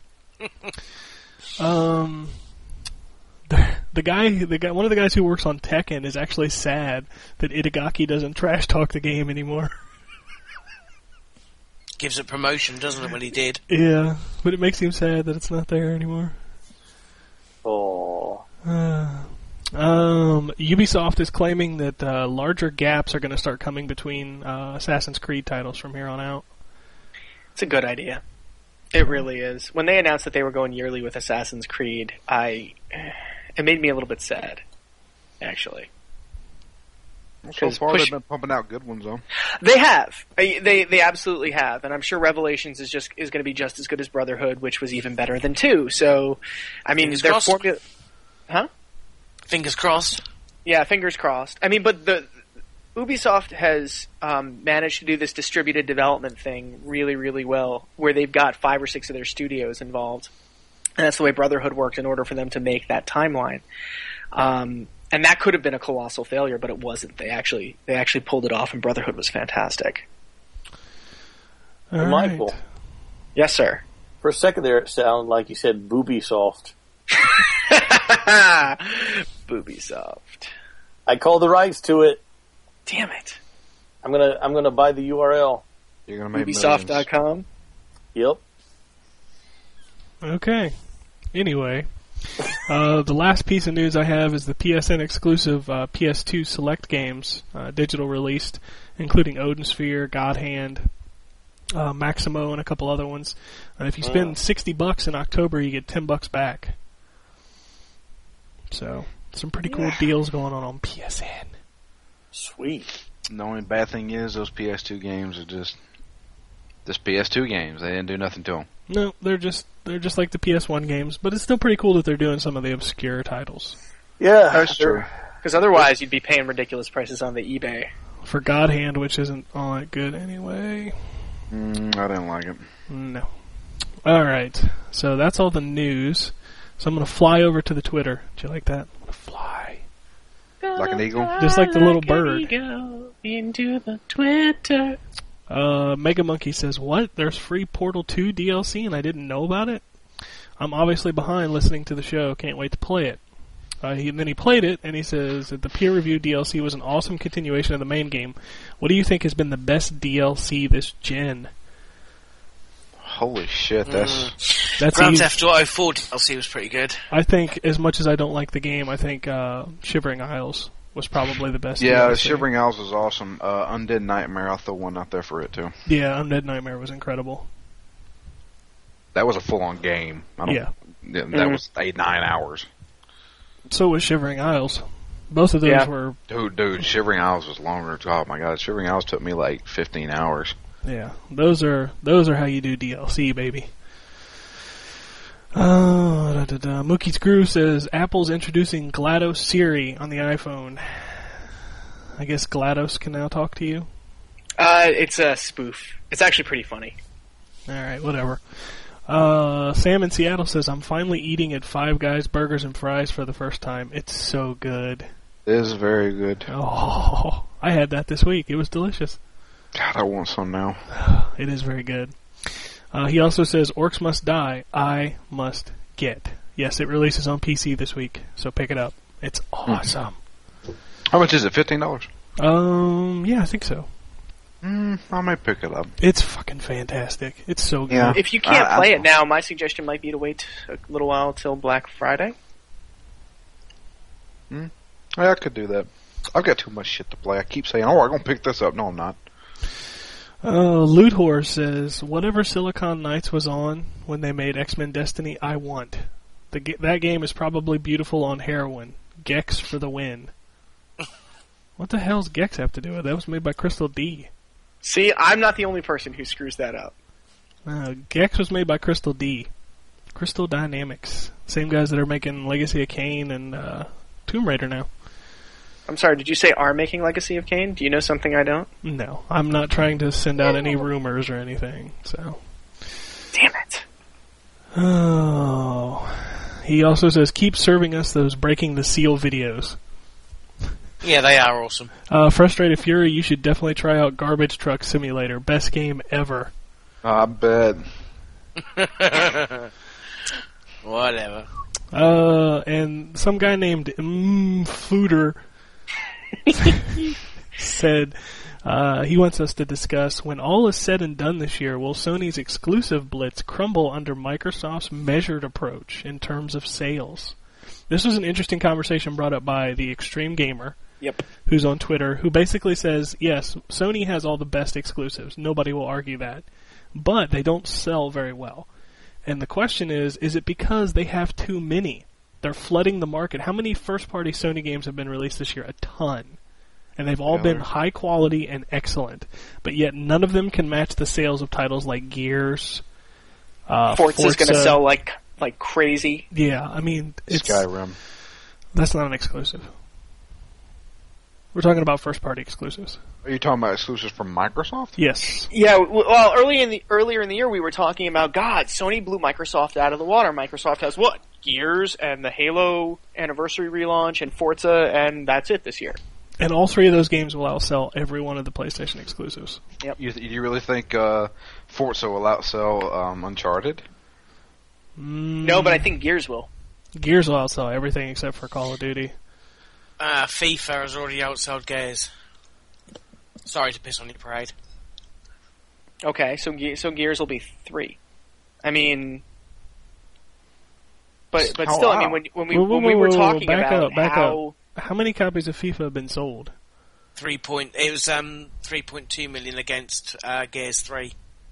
Um, the, the guy, the guy, one of the guys who works on Tekken is actually sad that Itagaki doesn't trash talk the game anymore. Gives it promotion, doesn't it? When he did. Yeah, but it makes him sad that it's not there anymore. oh, Uh, um, Ubisoft is claiming that uh, larger gaps are going to start coming between uh, Assassin's Creed titles from here on out. It's a good idea. It really is. When they announced that they were going yearly with Assassin's Creed, I it made me a little bit sad, actually. So 'Cause far, push- they've been pumping out good ones, though. They have. They they they absolutely have, and I'm sure Revelations is just is going to be just as good as Brotherhood, which was even better than two. So, I mean, Fingers their crossed. formula. Huh? Fingers crossed. Yeah, fingers crossed. I mean, but the Ubisoft has um, managed to do this distributed development thing really, really well, where they've got five or six of their studios involved. And that's the way Brotherhood worked in order for them to make that timeline. Um, and that could have been a colossal failure, but it wasn't. They actually they actually pulled it off, and Brotherhood was fantastic. All right. Michael, Yes, sir. for a second there, it sounded like you said Boobysoft. Ubisoft. I called the rights to it. Damn it. I'm gonna I'm gonna buy the U R L. You're gonna make Ubisoft dot millions. com. Yep. Okay. Anyway, uh, the last piece of news I have is the P S N exclusive uh, P S two Select games, uh, digital released, including Odin Sphere, God Hand, uh, Maximo, and a couple other ones. And if you spend sixty bucks in October, you get ten bucks back. So, some pretty cool deals going on on P S N. Sweet. The only bad thing is those P S two games are just just P S two games. They didn't do nothing to them. No, they're just they're just like the P S one games, but it's still pretty cool that they're doing some of the obscure titles. Yeah, That's true. Because otherwise you'd be paying ridiculous prices on the eBay. For God Hand, which isn't all that good anyway. Mm, I didn't like it. No. Alright, so that's all the news. So I'm going to fly over to the Twitter. Do you like that? I'm going to fly. Like an eagle? Just like the little bird. Go into the Twitter. Uh, Mega Monkey says, what? There's free Portal two D L C and I didn't know about it? I'm obviously behind listening to the show. Can't wait to play it. Uh, he, and then he played it, and he says that the peer-reviewed D L C was an awesome continuation of the main game. What do you think has been the best D L C this gen? Holy shit, that's That's Grand easy. Theft Auto four D L C was pretty good. I think, as much as I don't like the game, I think uh, Shivering Isles was probably the best. yeah. D L C. Shivering Isles was awesome. Uh, Undead Nightmare, I'll throw one out there for it too. Yeah, Undead Nightmare was incredible. That was a full-on game. I don't, Yeah. yeah, that Mhm. was eight nine hours. So was Shivering Isles. Both of those Yeah. were, Dude, dude, Shivering Isles was longer. Oh my god, Shivering Isles took me like fifteen hours. yeah. Those are those are how you do D L C, baby. Uh, da, da, da. Mookie's Groove says Apple's introducing GLaDOS Siri on the iPhone. I guess GLaDOS can now talk to you. Uh, it's a spoof. It's actually pretty funny. All right, whatever. Uh, Sam in Seattle says I'm finally eating at Five Guys Burgers and Fries for the first time. It's so good. It is very good. Oh, I had that this week. It was delicious. God, I want some now. It is very good. Uh, he also says Orcs Must Die. I must get. Yes, it releases on P C this week, so pick it up. It's awesome. How much is it? Fifteen dollars. Um, yeah, I think so. Mm, I might pick it up. It's fucking fantastic. It's so good. Yeah. If you can't I- play I- it now, my suggestion might be to wait a little while till Black Friday. Yeah, I could do that. I've got too much shit to play. I keep saying, "Oh, I'm gonna pick this up." No, I'm not. Uh, Loot Horror says, whatever Silicon Knights was on when they made X-Men Destiny, I want. The ga- that game is probably beautiful on heroin. Gex for the win. What the hell's Gex have to do with it? That was made by Crystal D. See, I'm not the only person who screws that up. Uh, Gex was made by Crystal D. Crystal Dynamics. Same guys that are making Legacy of Kain and uh, Tomb Raider now. I'm sorry, did you say are making Legacy of Kain? Do you know something I don't? No, I'm not trying to send out any rumors or anything, so... Damn it. Oh. He also says, keep serving us those Breaking the Seal videos. Yeah, they are awesome. Uh, Frustrated Fury, you should definitely try out Garbage Truck Simulator. Best game ever. I bet. Whatever. Uh, and some guy named mm, Fooder said uh, he wants us to discuss, when all is said and done this year, will Sony's exclusive blitz crumble under Microsoft's measured approach in terms of sales? This was an interesting conversation brought up by the Extreme Gamer, Yep. who's on Twitter, who basically says, yes, Sony has all the best exclusives. Nobody will argue that. But they don't sell very well. And the question is, is it because they have too many? They're flooding the market. How many first-party Sony games have been released this year? A ton. And they've all Yeah, been they're- high quality and excellent. But yet none of them can match the sales of titles like Gears, uh, Forza's going to Forza. sell like like crazy. Yeah, I mean, it's Skyrim. that's not an exclusive. We're talking about first-party exclusives. Are you talking about exclusives from Microsoft? Yes. Yeah, w- well, early in the earlier in the year, we were talking about God. Sony blew Microsoft out of the water. Microsoft has what? Gears and the Halo anniversary relaunch and Forza, and that's it this year. And all three of those games will outsell every one of the PlayStation exclusives. You, you really think uh, Forza will outsell um, Uncharted? Mm, No, but I think Gears will. Gears will outsell everything except for Call of Duty. Uh, FIFA has already outsold Gears. Sorry to piss on your parade. Okay, so Ge- so Gears will be three. I mean, but but Oh, still, I wow. mean, when when we Whoa, whoa, when we whoa, were whoa, talking back about up, back how How many copies of FIFA have been sold? Three point. It was um three point two million against uh, Gears three.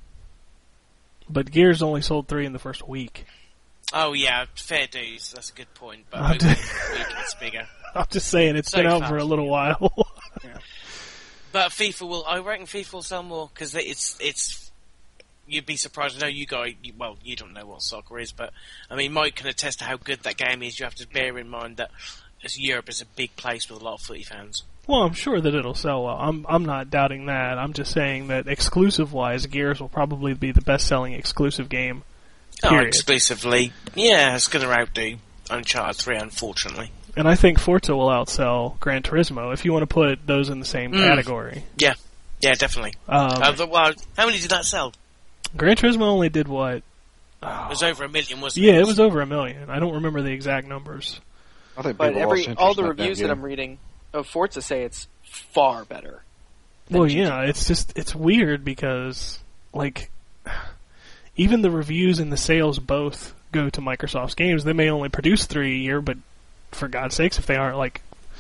But Gears only sold three in the first week. Oh yeah, fair dues. That's a good point. But I over do- the week it's bigger. I'm just saying, it's So been out fast. for a little while. But FIFA will. I reckon FIFA will sell more because it's it's. You'd be surprised. I know you guys. You, well, you don't know what soccer is, but I mean, Mike can attest to how good that game is. You have to bear in mind that as Europe is a big place with a lot of footy fans. Well, I'm sure that it'll sell well. I'm I'm not doubting that. I'm just saying that exclusive-wise, Gears will probably be the best-selling exclusive game. Oh, Period. exclusively, yeah, it's going to outdo Uncharted three, unfortunately. And I think Forza will outsell Gran Turismo, if you want to put those in the same Mm. category. Yeah, yeah, definitely. Um, Uh, the- well, how many did that sell? Gran Turismo only did what? It was over a million, wasn't it? Yeah, it was over a million. I don't remember the exact numbers. I think but people every lost interest all the in reviews that game. I'm reading of Forza say it's far better. Well, G T A. yeah, it's just, it's weird because, like, even the reviews and the sales both go to Microsoft's games. They may only produce three a year, but for God's sakes, if they aren't, like,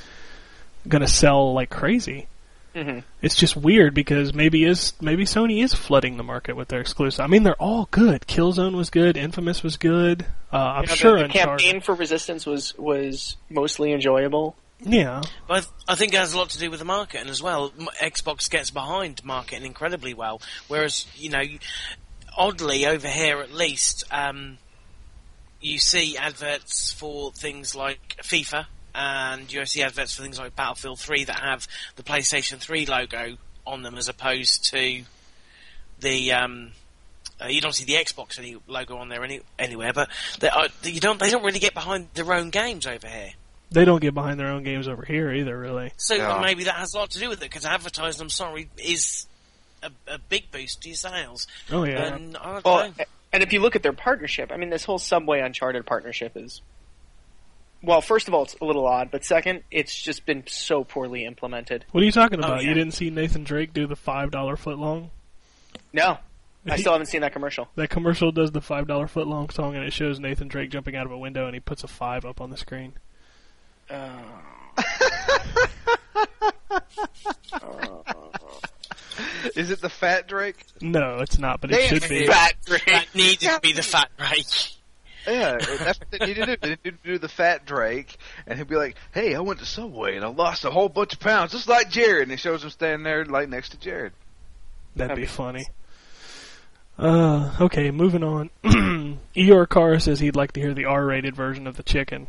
gonna sell like crazy. Mm-hmm. It's just weird because maybe is maybe Sony is flooding the market with their exclusive. I mean, they're all good. Killzone was good. Infamous was good. Uh, I'm You know, sure the, the Uncharted. campaign for Resistance was was mostly enjoyable. Yeah, But I think it has a lot to do with the marketing as well. M- Xbox gets behind marketing incredibly well, whereas, you know, oddly, over here at least, um, you see adverts for things like FIFA, and you see adverts for things like Battlefield three that have the PlayStation three logo on them as opposed to the... Um, uh, you don't see the Xbox any logo on there any, anywhere, but they, are, you don't, they don't really get behind their own games over here. they don't get behind their own games over here either, really. So Yeah. maybe that has a lot to do with it, because advertising, I'm sorry, is a, a big boost to your sales. Oh yeah, And I don't Well, know. and if you look at their partnership, I mean, this whole Subway Uncharted partnership is, well, first of all, it's a little odd, but second, it's just been so poorly implemented. what are you talking Oh, about? yeah. You didn't see Nathan Drake do the five dollar footlong? No, I He- still haven't seen that commercial. That commercial does the five dollar footlong song, and it shows Nathan Drake jumping out of a window, and he puts a five up on the screen. Is it the Fat Drake? No, it's not, but it Damn should be. it. Fat Drake. That needed to be the fat break. Yeah, that's what they need to do. They need to do the Fat Drake, and he'll be like, "Hey, I went to Subway and I lost a whole bunch of pounds, just like Jared." And he shows him standing there, like next to Jared. That'd be funny. Uh, okay, moving on. Eeyore Carr says he'd like to hear the R-rated version of the chicken.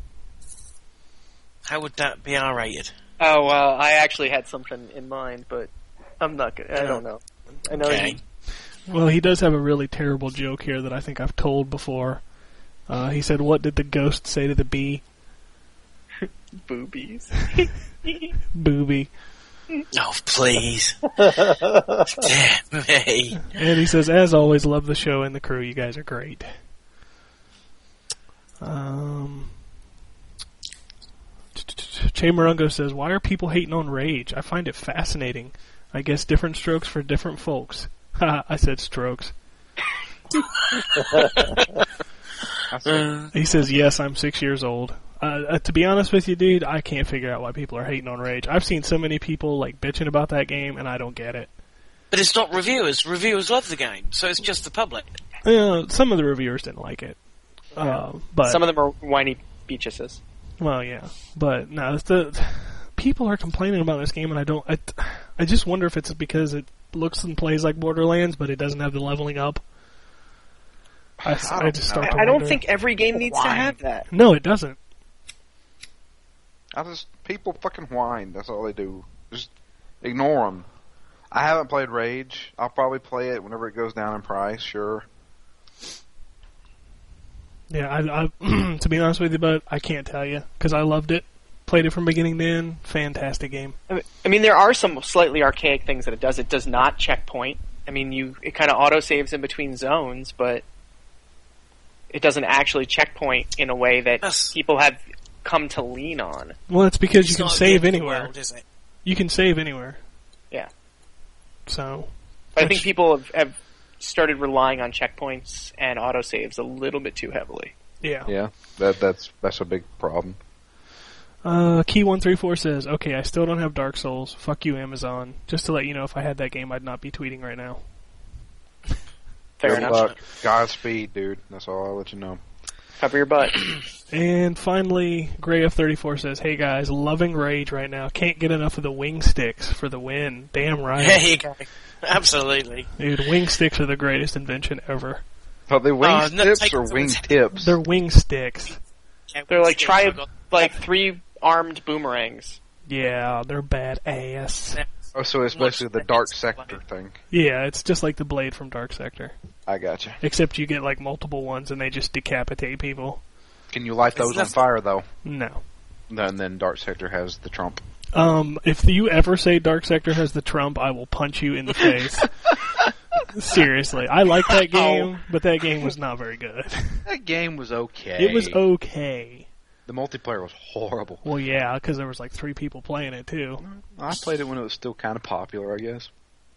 How would that be R-rated? Oh well, I actually had something in mind, but I'm not gonna. I don't know. I know. Okay. he- Well, he does have a really terrible joke here that I think I've told before. Uh, he said, "What did the ghost say to the bee?" Boobies. Booby. Oh, please. Damn me. And he says, "As always, love the show and the crew. You guys are great." Um, Che Morongo says, "Why are people hating on Rage? I find it fascinating. I guess different strokes for different folks." Ha! I said strokes. Uh, He says, "Yes, I'm six years old." Uh, uh, to be honest with you, dude, I can't figure out why people are hating on Rage. I've seen so many people like bitching about that game, and I don't get it. but it's not reviewers. Reviewers love the game, so it's just the public. Uh, some of the reviewers didn't like it, uh, but Some of them are whiny beaches. well, yeah, but no, it's the people are complaining about this game, and I don't. I, I just wonder if it's because it looks and plays like Borderlands, but it doesn't have the leveling up. I, s- I I don't just know. start to I don't wonder. think every game needs to Why? have that. No, it doesn't. I just people fucking whine. That's all they do. Just ignore them. I haven't played Rage. I'll probably play it whenever it goes down in price. Sure. Yeah, I, I to be honest with you, but I can't tell you because I loved it. Played it from beginning to end. Fantastic game. I mean, I mean, there are some slightly archaic things that it does. It does not checkpoint. I mean, you it kind of auto saves in between zones, but it doesn't actually checkpoint in a way that That's- people have come to lean on. Well, it's because It's you can not a save game of the anywhere. world, is it? You can save anywhere. Yeah. So. But I think which- people have, have started relying on checkpoints and autosaves a little bit too heavily. Yeah. Yeah, that that's that's a big problem. Uh, Key one three four says, okay, I still don't have Dark Souls. Fuck you, Amazon. Just to let you know, if I had that game, I'd not be tweeting right now. Fair Good enough. luck. Godspeed, dude. That's all I'll let you know. Cover your butt. And finally, Gray F thirty-four says, hey guys, loving Rage right now. Can't get enough of the wing sticks for the win. Damn right. There you go. Absolutely. Dude, wing sticks are the greatest invention ever. But the wing Oh, no, tips take- or wing tips? They're wing sticks. They're like try like three armed boomerangs. Yeah, they're badass. Oh, so it's basically the Dark Sector thing. Yeah, it's just like the blade from Dark Sector. I gotcha. Except you get like multiple ones and they just decapitate people. Can you light those on fire though? No. Then then Dark Sector has the trump. Um, if you ever say Dark Sector has the trump, I will punch you in the face. Seriously. I like that game, but that game was not very good. That game was okay. It was okay. The multiplayer was horrible. Well, yeah, because there was like three people playing it too. I played it when it was still kind of popular, I guess.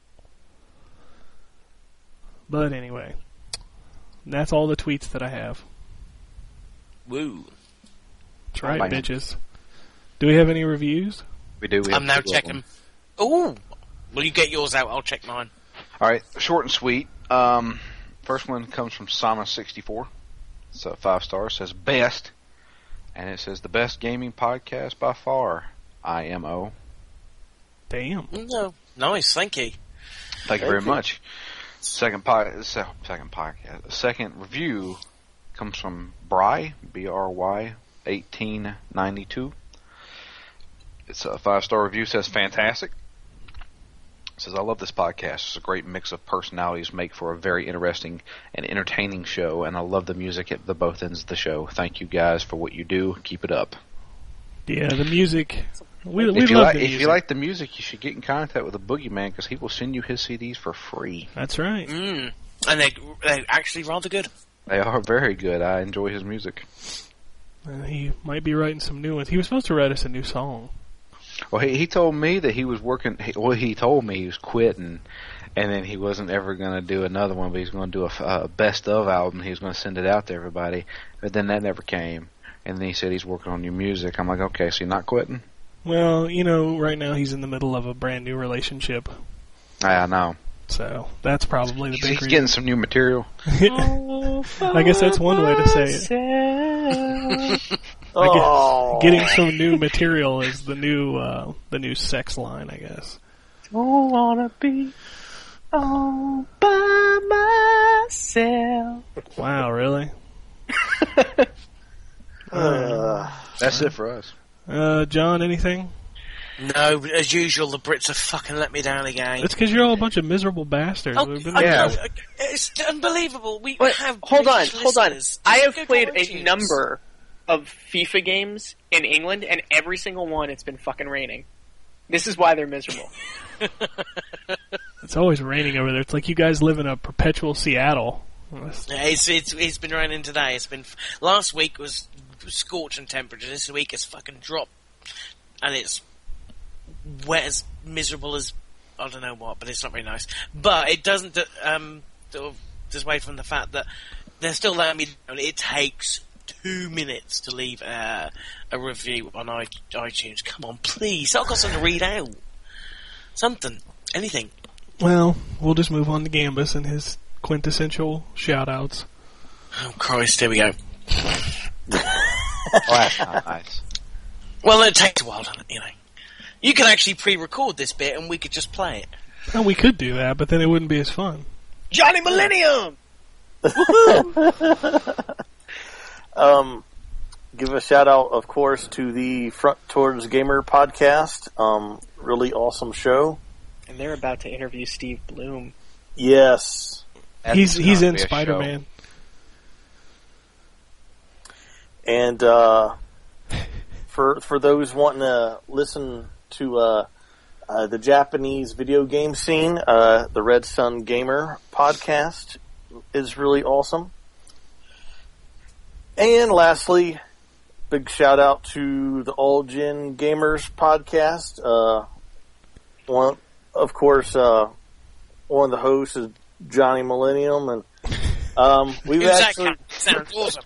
But anyway, that's all the tweets that I have. Woo. That's right, Bye. bitches. Do we have any reviews? We do. We I'm have now two of checking. them. Ooh. Well, you get yours out. I'll check mine. All right, short and sweet. Um, first one comes from Sama sixty-four. It's uh, five stars. Says best, and it says the best gaming podcast by far. I M O. Damn. No. Nice. Thank you. Thank you very much. Second po- se- second podcast. Second review comes from Bry, B R Y, eighteen ninety-two. It's a five-star review. Says fantastic. Says, I love this podcast. It's a great mix of personalities make for a very interesting and entertaining show, and I love the music at the both ends of the show. Thank you guys for what you do. Keep it up. Yeah, the music. We, we If you, love like, the if music. you like the music, you should get in contact with the Boogeyman because he will send you his C Ds for free. That's right. Mm. And they're, they're actually rather good. They are very good. I enjoy his music. Uh, he might be writing some new ones. He was supposed to write us a new song. Well, he, he told me that he was working. He, well, he told me he was quitting, and then he wasn't ever going to do another one, but he's going to do a, a best of album. He was going to send it out to everybody, but then that never came. And then he said he's working on new music. I'm like, okay, so you're not quitting? Well, you know, right now he's in the middle of a brand new relationship, I know. so that's probably the He's, big he's reason. getting some new material. I guess that's one way to say it. I guess Oh, getting some new material is the new uh, the new sex line, I guess. Don't wanna be all by myself. Wow, really? Uh, That's it for us. Uh, John, anything? No, as usual, the Brits have fucking let me down again. It's because you're all a bunch of miserable bastards. Oh, We've been I Yeah. know, it's unbelievable. We Wait, have hold on, British hold on. listeners. I Just have go to played a iTunes. number of FIFA games in England, and every single one it's been fucking raining. This is why they're miserable. It's always raining over there. It's like you guys live in a perpetual Seattle. It's- Yeah, It's, it's, it's been raining today. It's been last week was scorching temperature. This week it's fucking dropped, and it's wet as miserable as I don't know what. But it's not very nice. But it doesn't um sort of dissuade from the fact that they're still letting me down. It takes two minutes to leave uh, a review on i- iTunes. Come on, please. I've got something to read out. Something, anything. Well, we'll just move on to Gambus and his quintessential shout-outs. Oh Christ, here we go. Oh, that's not nice. Well, it takes a while, doesn't it? You know, you can actually pre-record this bit, and we could just play it. Well, we could do that, but then it wouldn't be as fun. Johnny Millennium! um, give a shout out, of course, to the Front Towards Gamer podcast. Um, really awesome show. And they're about to interview Steve Bloom. Yes. He's That's he's gonna in be a Spider Man. show. And uh, for for those wanting to listen to uh, uh, the Japanese video game scene, uh, the Red Sun Gamer podcast is really awesome. And lastly, big shout out to the All Gen Gamers podcast. Uh, one, of course, uh, one of the hosts is Johnny Millennium, and um, we've Who's actually that guy? Sounds awesome.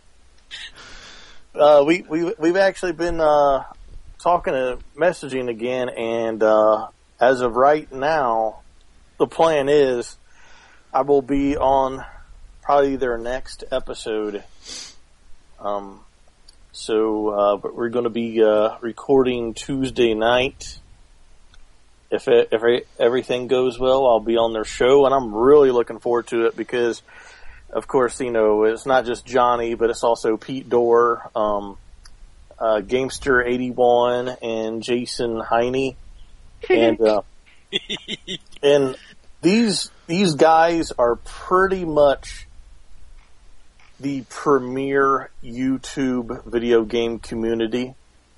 uh, we we we've actually been uh, talking and messaging again, and uh, as of right now, the plan is I will be on probably their next episode. Um, so uh, but we're going to be uh, recording Tuesday night. If it, if it, everything goes well, I'll be on their show, and I'm really looking forward to it because, of course, you know, it's not just Johnny, but it's also Pete Dorr, um, uh, Gamester eighty-one, and Jason Heine, and uh, and these these guys are pretty much the premier YouTube video game community.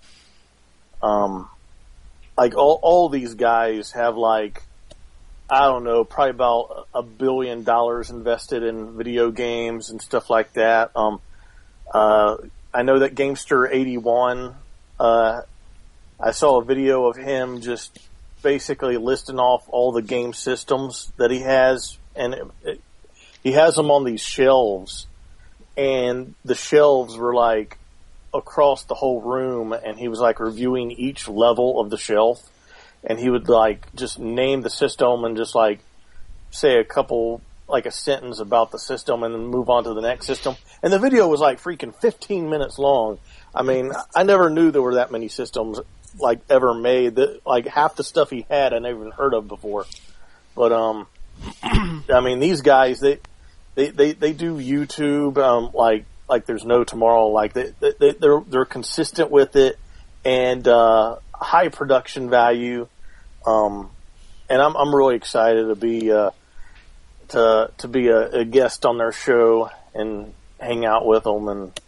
Um. Like, all, all these guys have, like, I don't know, probably about a billion dollars invested in video games and stuff like that. Um, uh, I know that Gamester eighty-one, uh, I saw a video of him just basically listing off all the game systems that he has, and it, it, he has them on these shelves, and the shelves were, like, across the whole room, and he was like reviewing each level of the shelf, and he would like just name the system and just like say a couple, like a sentence about the system, and then move on to the next system. And the video was like freaking fifteen minutes long. I mean, I never knew there were that many systems like ever made. That like half the stuff he had I never even heard of before. But um, I mean, these guys they they they, they do YouTube um like. Like there's no tomorrow. Like they, they, they're they're consistent with it, and uh, high production value. Um, and I'm I'm really excited to be uh, to to be a, a guest on their show and hang out with them. And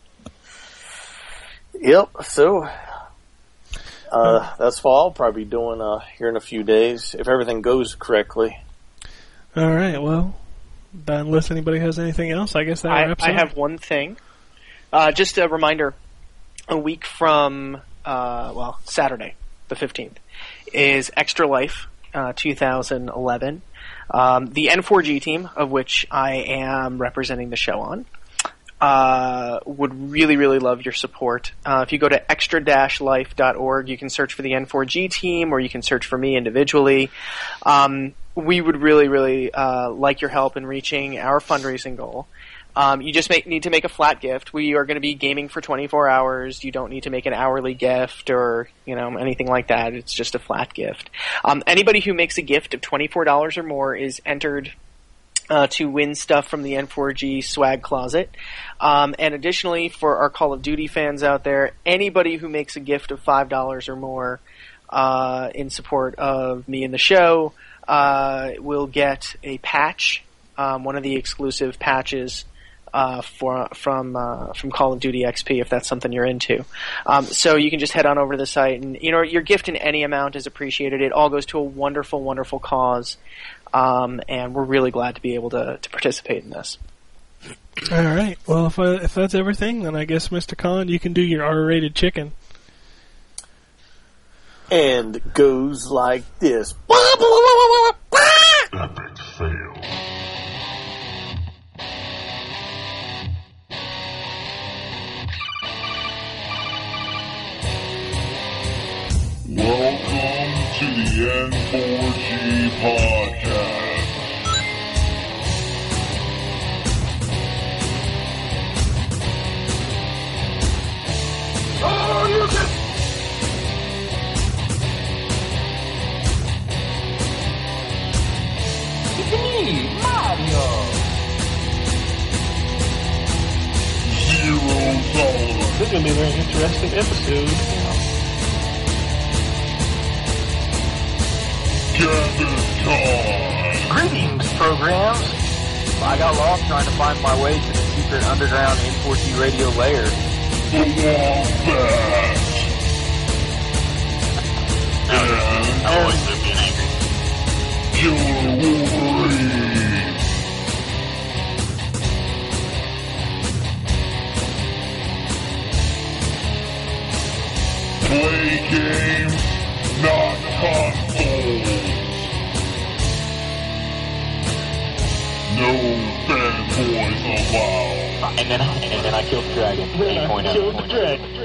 yep, so uh, that's what I'll probably be doing uh, here in a few days if everything goes correctly. All right. Well, unless anybody has anything else, I guess that I, wraps I up. have one thing. Uh, just a reminder, a week from, uh, well, Saturday, the fifteenth, is Extra Life uh, two thousand eleven. Um, the N four G team, of which I am representing the show on, uh, would really, really love your support. Uh, if you go to extra dash life dot org, you can search for the N four G team, or you can search for me individually. Um, we would really, really uh, like your help in reaching our fundraising goal. Um, you just make, need to make a flat gift. We are going to be gaming for twenty-four hours. You don't need to make an hourly gift or, you know, anything like that. It's just a flat gift. Um, anybody who makes a gift of twenty-four dollars or more is entered uh, to win stuff from the N four G swag closet. Um, and additionally, for our Call of Duty fans out there, anybody who makes a gift of five dollars or more uh, in support of me and the show uh, will get a patch, um, one of the exclusive patches Uh, for, from uh, from Call of Duty X P, if that's something you're into. Um, so you can just head on over to the site, and you know your gift in any amount is appreciated. It all goes to a wonderful, wonderful cause, um, and we're really glad to be able to, to participate in this. All right. Well, if I, if that's everything, then I guess Mister Khan, you can do your R-rated chicken. And it goes like this. Epic fail. Welcome to the N four G podcast. Oh, you can... It's me, Mario. Zero Solomon. is going to be a very interesting episode. Gather time. Greetings, programs. I got lost trying to find my way to the secret underground N four G radio lair. The Wombat. And I'm always there being angry. Killer Wolverine. Play games, not consoles. No fanboys allowed. And then, and then I killed the dragon. Then I killed the dragon.